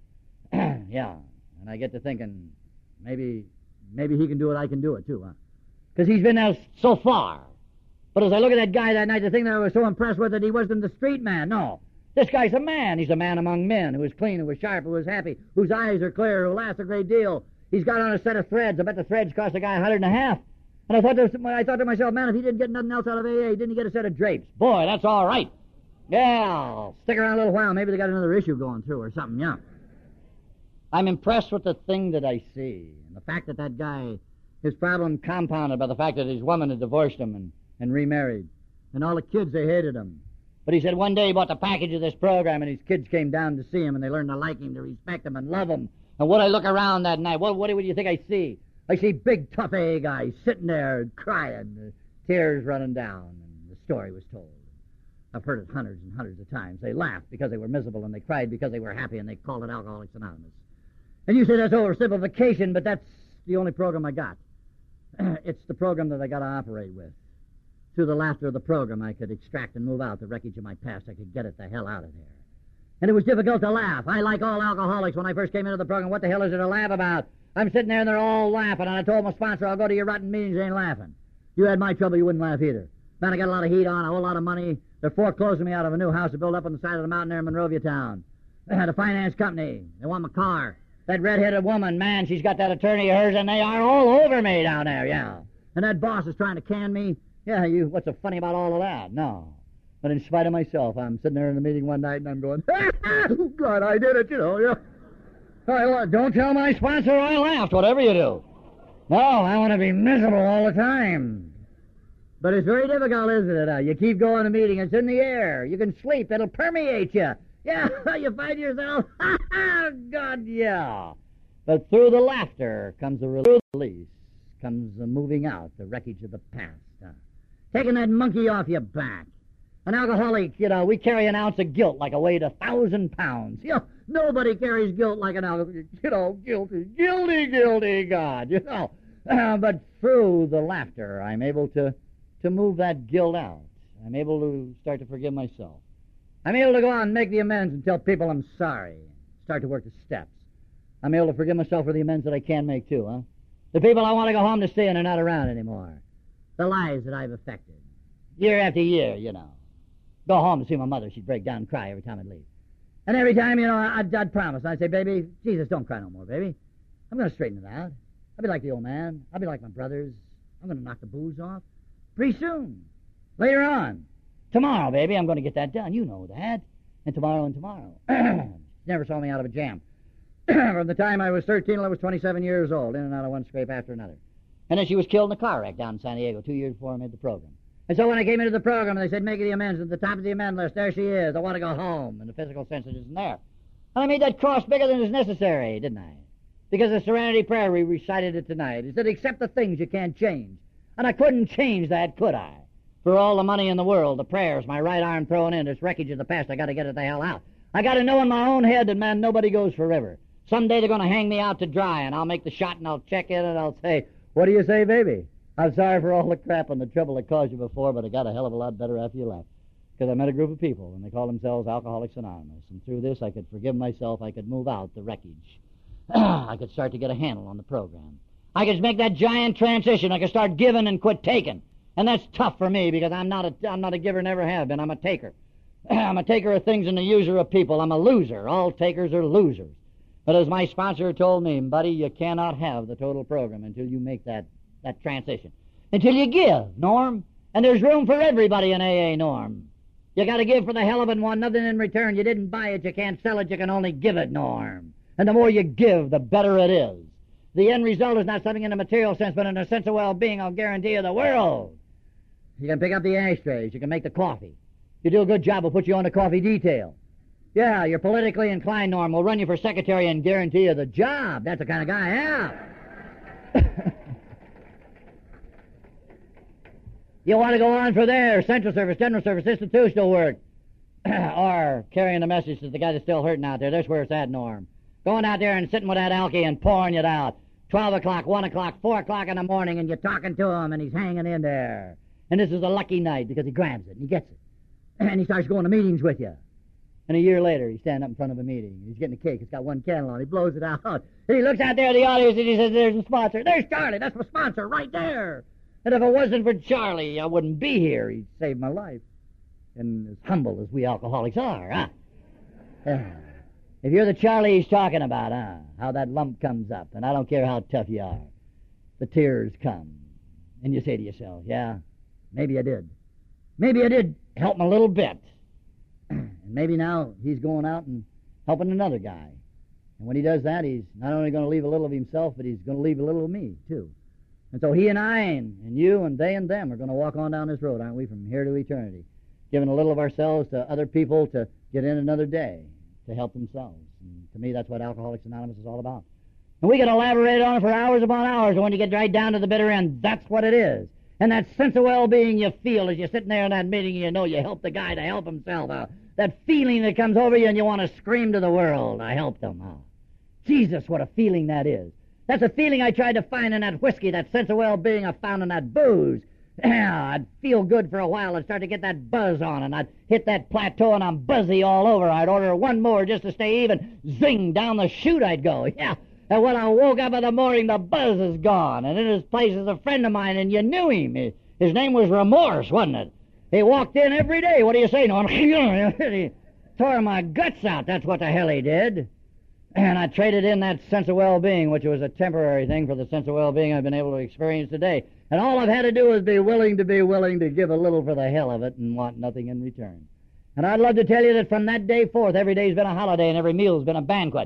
Yeah, and I get to thinking, maybe maybe he can do it, I can do it too, huh? Because he's been there so far. But as I look at that guy that night, the thing that I was so impressed with, that he wasn't the street man, no. This guy's a man. He's a man among men who is clean, who is sharp, who is happy, whose eyes are clear, who laughs a great deal. He's got on a set of threads. I bet the threads cost a guy a hundred and a half. And I thought, to, I thought to myself, man, if he didn't get nothing else out of A A, didn't he get a set of drapes? Boy, that's all right. Yeah, I'll stick around a little while. Maybe they got another issue going through or something, yeah. I'm impressed with the thing that I see. And the fact that that guy, his problem compounded by the fact that his woman had divorced him and, and remarried. And all the kids, they hated him. But he said one day he bought the package of this program, and his kids came down to see him, and they learned to like him, to respect him, and love him. And what I look around that night, what, what do you think I see? I see big, tough A A guys sitting there crying, the tears running down, and the story was told. I've heard it hundreds and hundreds of times. They laughed because they were miserable, and they cried because they were happy, and they called it Alcoholics Anonymous. And you say that's oversimplification, but that's the only program I got. It's the program that I got to operate with. Through the laughter of the program, I could extract and move out the wreckage of my past. I could get it the hell out of there. And it was difficult to laugh. I, like all alcoholics, when I first came into the program, what the hell is there to laugh about? I'm sitting there and they're all laughing, and I told my sponsor, I'll go to your rotten meetings, they ain't laughing. You had my trouble, you wouldn't laugh either. Man, I got a lot of heat on, a whole lot of money. They're foreclosing me out of a new house to build up on the side of the mountain there in Monrovia town. They had a finance company. They want my car. That red-headed woman, man, she's got that attorney of hers, and they are all over me down there, yeah. And that boss is trying to can me. Yeah, you, what's so funny about all of that? No. But in spite of myself, I'm sitting there in the meeting one night, and I'm going, oh, God, I did it, you know, yeah. Well, don't tell my sponsor I laughed, whatever you do. No, I want to be miserable all the time. But it's very difficult, isn't it? Uh, you keep going to meeting, it's in the air. You can sleep, it'll permeate you. Yeah, you find yourself, ha ha, God, yeah. But through the laughter comes the release, comes the moving out, the wreckage of the past. Uh, taking that monkey off your back. An alcoholic, you know, we carry an ounce of guilt like a weight a thousand pounds. You know, nobody carries guilt like an alcoholic. You know, guilty, guilty, guilty, God, you know. Uh, but through the laughter, I'm able to, to move that guilt out. I'm able to start to forgive myself. I'm able to go out and make the amends and tell people I'm sorry. Start to work the steps. I'm able to forgive myself for the amends that I can make, too, huh? The people I want to go home to see and are not around anymore. The lives that I've affected. Year after year, you know. Go home to see my mother. She'd break down and cry every time I'd leave. And every time, you know, I'd, I'd promise. I'd say, baby, Jesus, don't cry no more, baby. I'm going to straighten it out. I'll be like the old man. I'll be like my brothers. I'm going to knock the booze off. Pretty soon. Later on. Tomorrow, baby, I'm going to get that done. You know that. And tomorrow and tomorrow. Never saw me out of a jam. From the time I was thirteen till I was twenty-seven years old, in and out of one scrape after another. And then she was killed in a car wreck down in San Diego two years before I made the program. And so when I came into the program, they said, make the amends. At the top of the amend list, there she is. I want to go home. And the physical sense isn't there. And I made that cross bigger than is necessary, didn't I? Because the Serenity Prayer, we recited it tonight. It said, accept the things you can't change. And I couldn't change that, could I? For all the money in the world, the prayers, my right arm thrown in, this wreckage of the past, I got to get it the hell out. I got to know in my own head that, man, nobody goes forever. Someday they're going to hang me out to dry, and I'll make the shot, and I'll check in, and I'll say, what do you say, baby? I'm sorry for all the crap and the trouble I caused you before, but I got a hell of a lot better after you left. Because I met a group of people, and they call themselves Alcoholics Anonymous. And through this, I could forgive myself. I could move out the wreckage. I could start to get a handle on the program. I could make that giant transition. I could start giving and quit taking. And that's tough for me, because I'm not a, I'm not a giver, never have been. I'm a taker. I'm a taker of things and a user of people. I'm a loser. All takers are losers. But as my sponsor told me, buddy, you cannot have the total program until you make that, that transition. Until you give, Norm. And there's room for everybody in A A, Norm. You got to give for the hell of it and want nothing in return. You didn't buy it, you can't sell it, you can only give it, Norm. And the more you give, the better it is. The end result is not something in a material sense, but in a sense of well-being, I'll guarantee you the world. You can pick up the ashtrays, you can make the coffee. You do a good job, we'll put you on the coffee detail. Yeah, you're politically inclined, Norm. We'll run you for secretary and guarantee you the job. That's the kind of guy, yeah. You want to go on for there, central service, general service, institutional work, or carrying the message to the guy that's still hurting out there. That's where it's at, Norm. Going out there and sitting with that alky and pouring it out. Twelve o'clock, one o'clock, four o'clock in the morning, and you're talking to him, and he's hanging in there. And this is a lucky night because he grabs it and he gets it. And he starts going to meetings with you. And a year later, he's standing up in front of a meeting. He's getting a cake. It's got one candle on it. He blows it out. And he looks out there at the audience and he says, there's a sponsor. There's Charlie. That's my sponsor right there. And if it wasn't for Charlie, I wouldn't be here. He'd saved my life. And as humble as we alcoholics are, huh? Yeah. If you're the Charlie he's talking about, huh? How that lump comes up. And I don't care how tough you are. The tears come. And you say to yourself, yeah, maybe I did. Maybe I did help him a little bit. And maybe now he's going out and helping another guy. And when he does that, he's not only going to leave a little of himself, but he's going to leave a little of me, too. And so he and I and, and you and they and them are going to walk on down this road, aren't we, from here to eternity, giving a little of ourselves to other people to get in another day, to help themselves. And to me, that's what Alcoholics Anonymous is all about. And we can elaborate on it for hours upon hours, and when you get right down to the bitter end, that's what it is. And that sense of well-being you feel as you're sitting there in that meeting and you know you helped the guy to help himself. Uh, that feeling that comes over you and you want to scream to the world, I helped him. Uh, Jesus, what a feeling that is. That's a feeling I tried to find in that whiskey, that sense of well-being I found in that booze. Yeah, I'd feel good for a while. I'd start to get that buzz on, and I'd hit that plateau, and I'm buzzy all over. I'd order one more just to stay even. Zing, down the chute I'd go. Yeah. And when I woke up in the morning, the buzz is gone. And in his place is a friend of mine, and you knew him. His name was Remorse, wasn't it? He walked in every day. What do you say, Norm? He tore my guts out. That's what the hell he did. And I traded in that sense of well-being, which was a temporary thing, for the sense of well-being I've been able to experience today. And all I've had to do is be willing to be willing to give a little for the hell of it and want nothing in return. And I'd love to tell you that from that day forth, every day's been a holiday and every meal's been a banquet.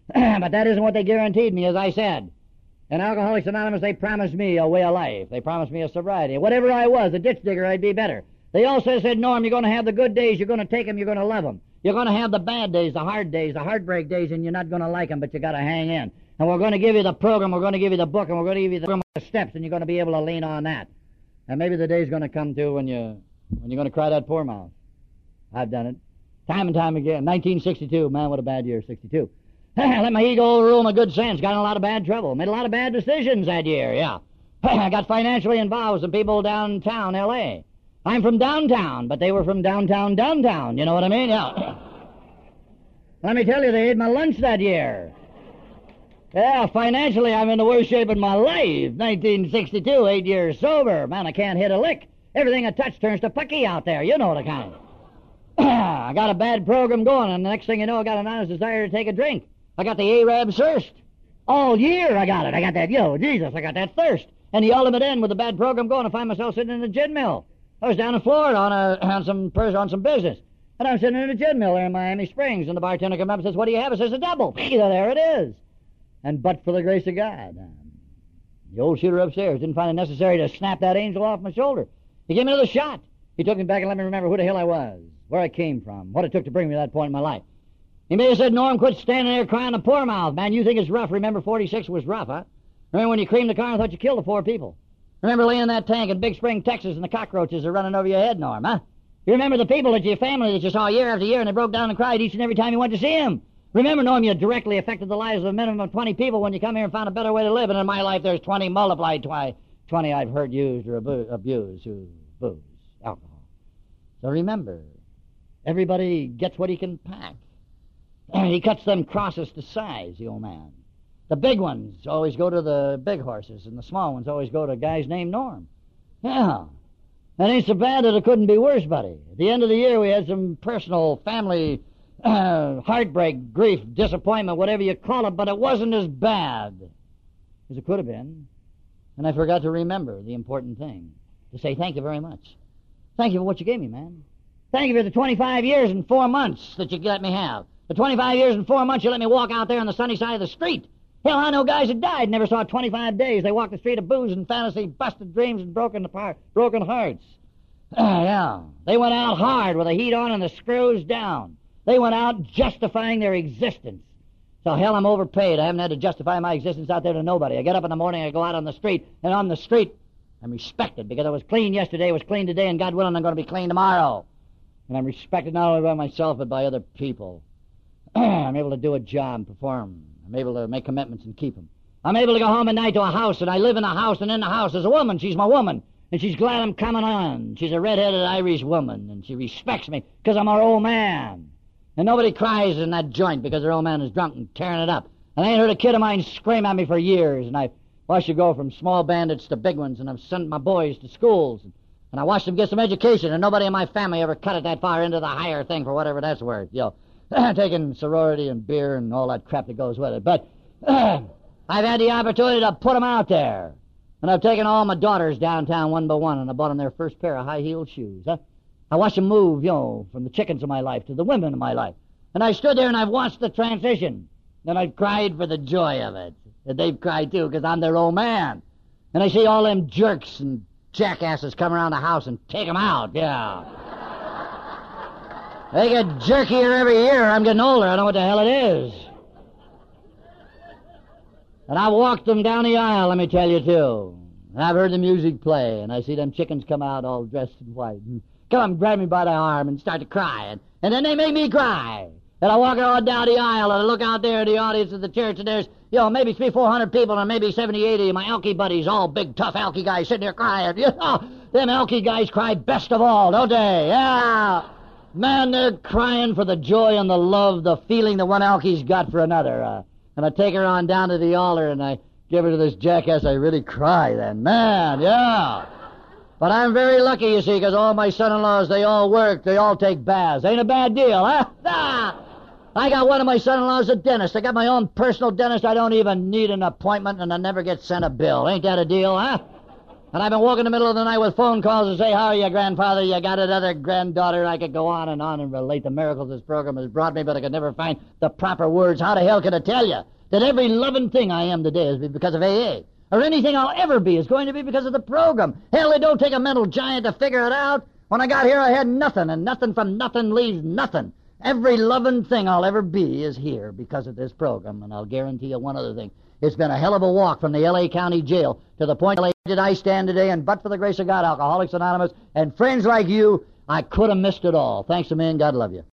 But that isn't what they guaranteed me, as I said. In Alcoholics Anonymous, they promised me a way of life. They promised me a sobriety. Whatever I was, a ditch digger, I'd be better. They also said, Norm, you're going to have the good days. You're going to take them. You're going to love them. You're going to have the bad days, the hard days, the heartbreak days, and you're not going to like them, but you got to hang in. And we're going to give you the program. We're going to give you the book, and we're going to give you the steps, and you're going to be able to lean on that. And maybe the day's going to come, too, when, you, when you're going to cry that poor mouth. I've done it. Time and time again. nineteen sixty-two. Man, what a bad year, sixty-two. Let my ego overrule my good sense. Got in a lot of bad trouble. Made a lot of bad decisions that year, yeah. I got financially involved with some people downtown L A I'm from downtown, but they were from downtown, downtown. You know what I mean? Yeah. Let me tell you, they ate my lunch that year. Yeah, financially, I'm in the worst shape in my life. nineteen sixty-two, eight years sober. Man, I can't hit a lick. Everything I touch turns to pucky out there. You know the kind. I got a bad program going, and the next thing you know, I got an honest desire to take a drink. I got the Arab thirst. All year I got it. I got that, yo, Jesus, I got that thirst. And the ultimate end with a bad program going, I find myself sitting in a gin mill. I was down in Florida on a on some on some business. And I'm sitting in a gin mill there in Miami Springs, and the bartender comes up and says, what do you have? I says, a double. There it is. And but for the grace of God, um, the old shooter upstairs didn't find it necessary to snap that angel off my shoulder. He gave me another shot. He took me back and let me remember who the hell I was, where I came from, what it took to bring me to that point in my life. He may have said, Norm, quit standing there crying a poor mouth. Man, you think it's rough. Remember, forty-six was rough, huh? Remember when you creamed the car and thought you killed the four people? Remember laying in that tank in Big Spring, Texas, and the cockroaches are running over your head, Norm, huh? You remember the people that your family that you saw year after year and they broke down and cried each and every time you went to see them? Remember, Norm, you directly affected the lives of a minimum of twenty people when you come here and found a better way to live. And in my life, there's twenty multiplied twice. twenty I've heard used or abu- abused who booze, alcohol. So remember, everybody gets what he can pack. He cuts them crosses to size, the old man. The big ones always go to the big horses, and the small ones always go to guys named Norm. Yeah. That ain't so bad that it couldn't be worse, buddy. At the end of the year, we had some personal, family, uh, heartbreak, grief, disappointment, whatever you call it, but it wasn't as bad as it could have been. And I forgot to remember the important thing, to say thank you very much. Thank you for what you gave me, man. Thank you for the twenty-five years and four months that you let me have. The twenty-five years and four months you let me walk out there on the sunny side of the street. Hell, I know guys that died, never saw twenty-five days. They walked the street of booze and fantasy, busted dreams and broken apart, broken hearts. Uh, yeah, they went out hard with the heat on and the screws down. They went out justifying their existence. So, hell, I'm overpaid. I haven't had to justify my existence out there to nobody. I get up in the morning, I go out on the street, and on the street, I'm respected because I was clean yesterday, was clean today, and God willing, I'm going to be clean tomorrow. And I'm respected not only by myself, but by other people. I'm able to do a job, perform. I'm able to make commitments and keep them. I'm able to go home at night to a house, and I live in a house, and in the house there's a woman. She's my woman, and she's glad I'm coming on. She's a red-headed Irish woman, and she respects me because I'm her old man. And nobody cries in that joint because their old man is drunk and tearing it up. And I ain't heard a kid of mine scream at me for years, and I watched you go from small bandits to big ones, and I've sent my boys to schools, and, and I watched them get some education, and nobody in my family ever cut it that far into the higher thing for whatever that's worth, you know. Taking sorority and beer and all that crap that goes with it. But uh, I've had the opportunity to put them out there. And I've taken all my daughters downtown one by one, and I bought them their first pair of high-heeled shoes. Huh? I watched them move, you know, from the chickens of my life to the women of my life. And I stood there and I've watched the transition. And I've cried for the joy of it. And they've cried too, because I'm their old man. And I see all them jerks and jackasses come around the house and take them out, yeah. They get jerkier every year. I'm getting older. I don't know what the hell it is. And I walked them down the aisle, let me tell you, too. And I've heard the music play, and I see them chickens come out all dressed in white and come up and grab me by the arm and start to cry. And, and then they make me cry. And I walk all down the aisle, and I look out there in the audience of the church, and there's, you know, maybe three, four hundred people, and maybe seventy, eighty of my alky buddies, all big, tough alky guys sitting there crying. You know, them alky guys cry best of all, don't they? Yeah. Man, they're crying for the joy and the love, the feeling that one alky's got for another. Uh, and I take her on down to the altar, and I give her to this jackass. I really cry then. Man, yeah. But I'm very lucky, you see, because all my son-in-laws, they all work. They all take baths. Ain't a bad deal, huh? Ah! I got one of my son-in-laws a dentist. I got my own personal dentist. I don't even need an appointment, and I never get sent a bill. Ain't that a deal, huh? And I've been walking in the middle of the night with phone calls to say, how are you, grandfather? You got another granddaughter? I could go on and on and relate the miracles this program has brought me, but I could never find the proper words. How the hell could I tell you that every loving thing I am today is because of A A? Or anything I'll ever be is going to be because of the program. Hell, it don't take a mental giant to figure it out. When I got here, I had nothing, and nothing from nothing leaves nothing. Every loving thing I'll ever be is here because of this program, and I'll guarantee you one other thing. It's been a hell of a walk from the L A County Jail to the point that I stand today, and but for the grace of God, Alcoholics Anonymous, and friends like you, I could have missed it all. Thanks a million. God love you.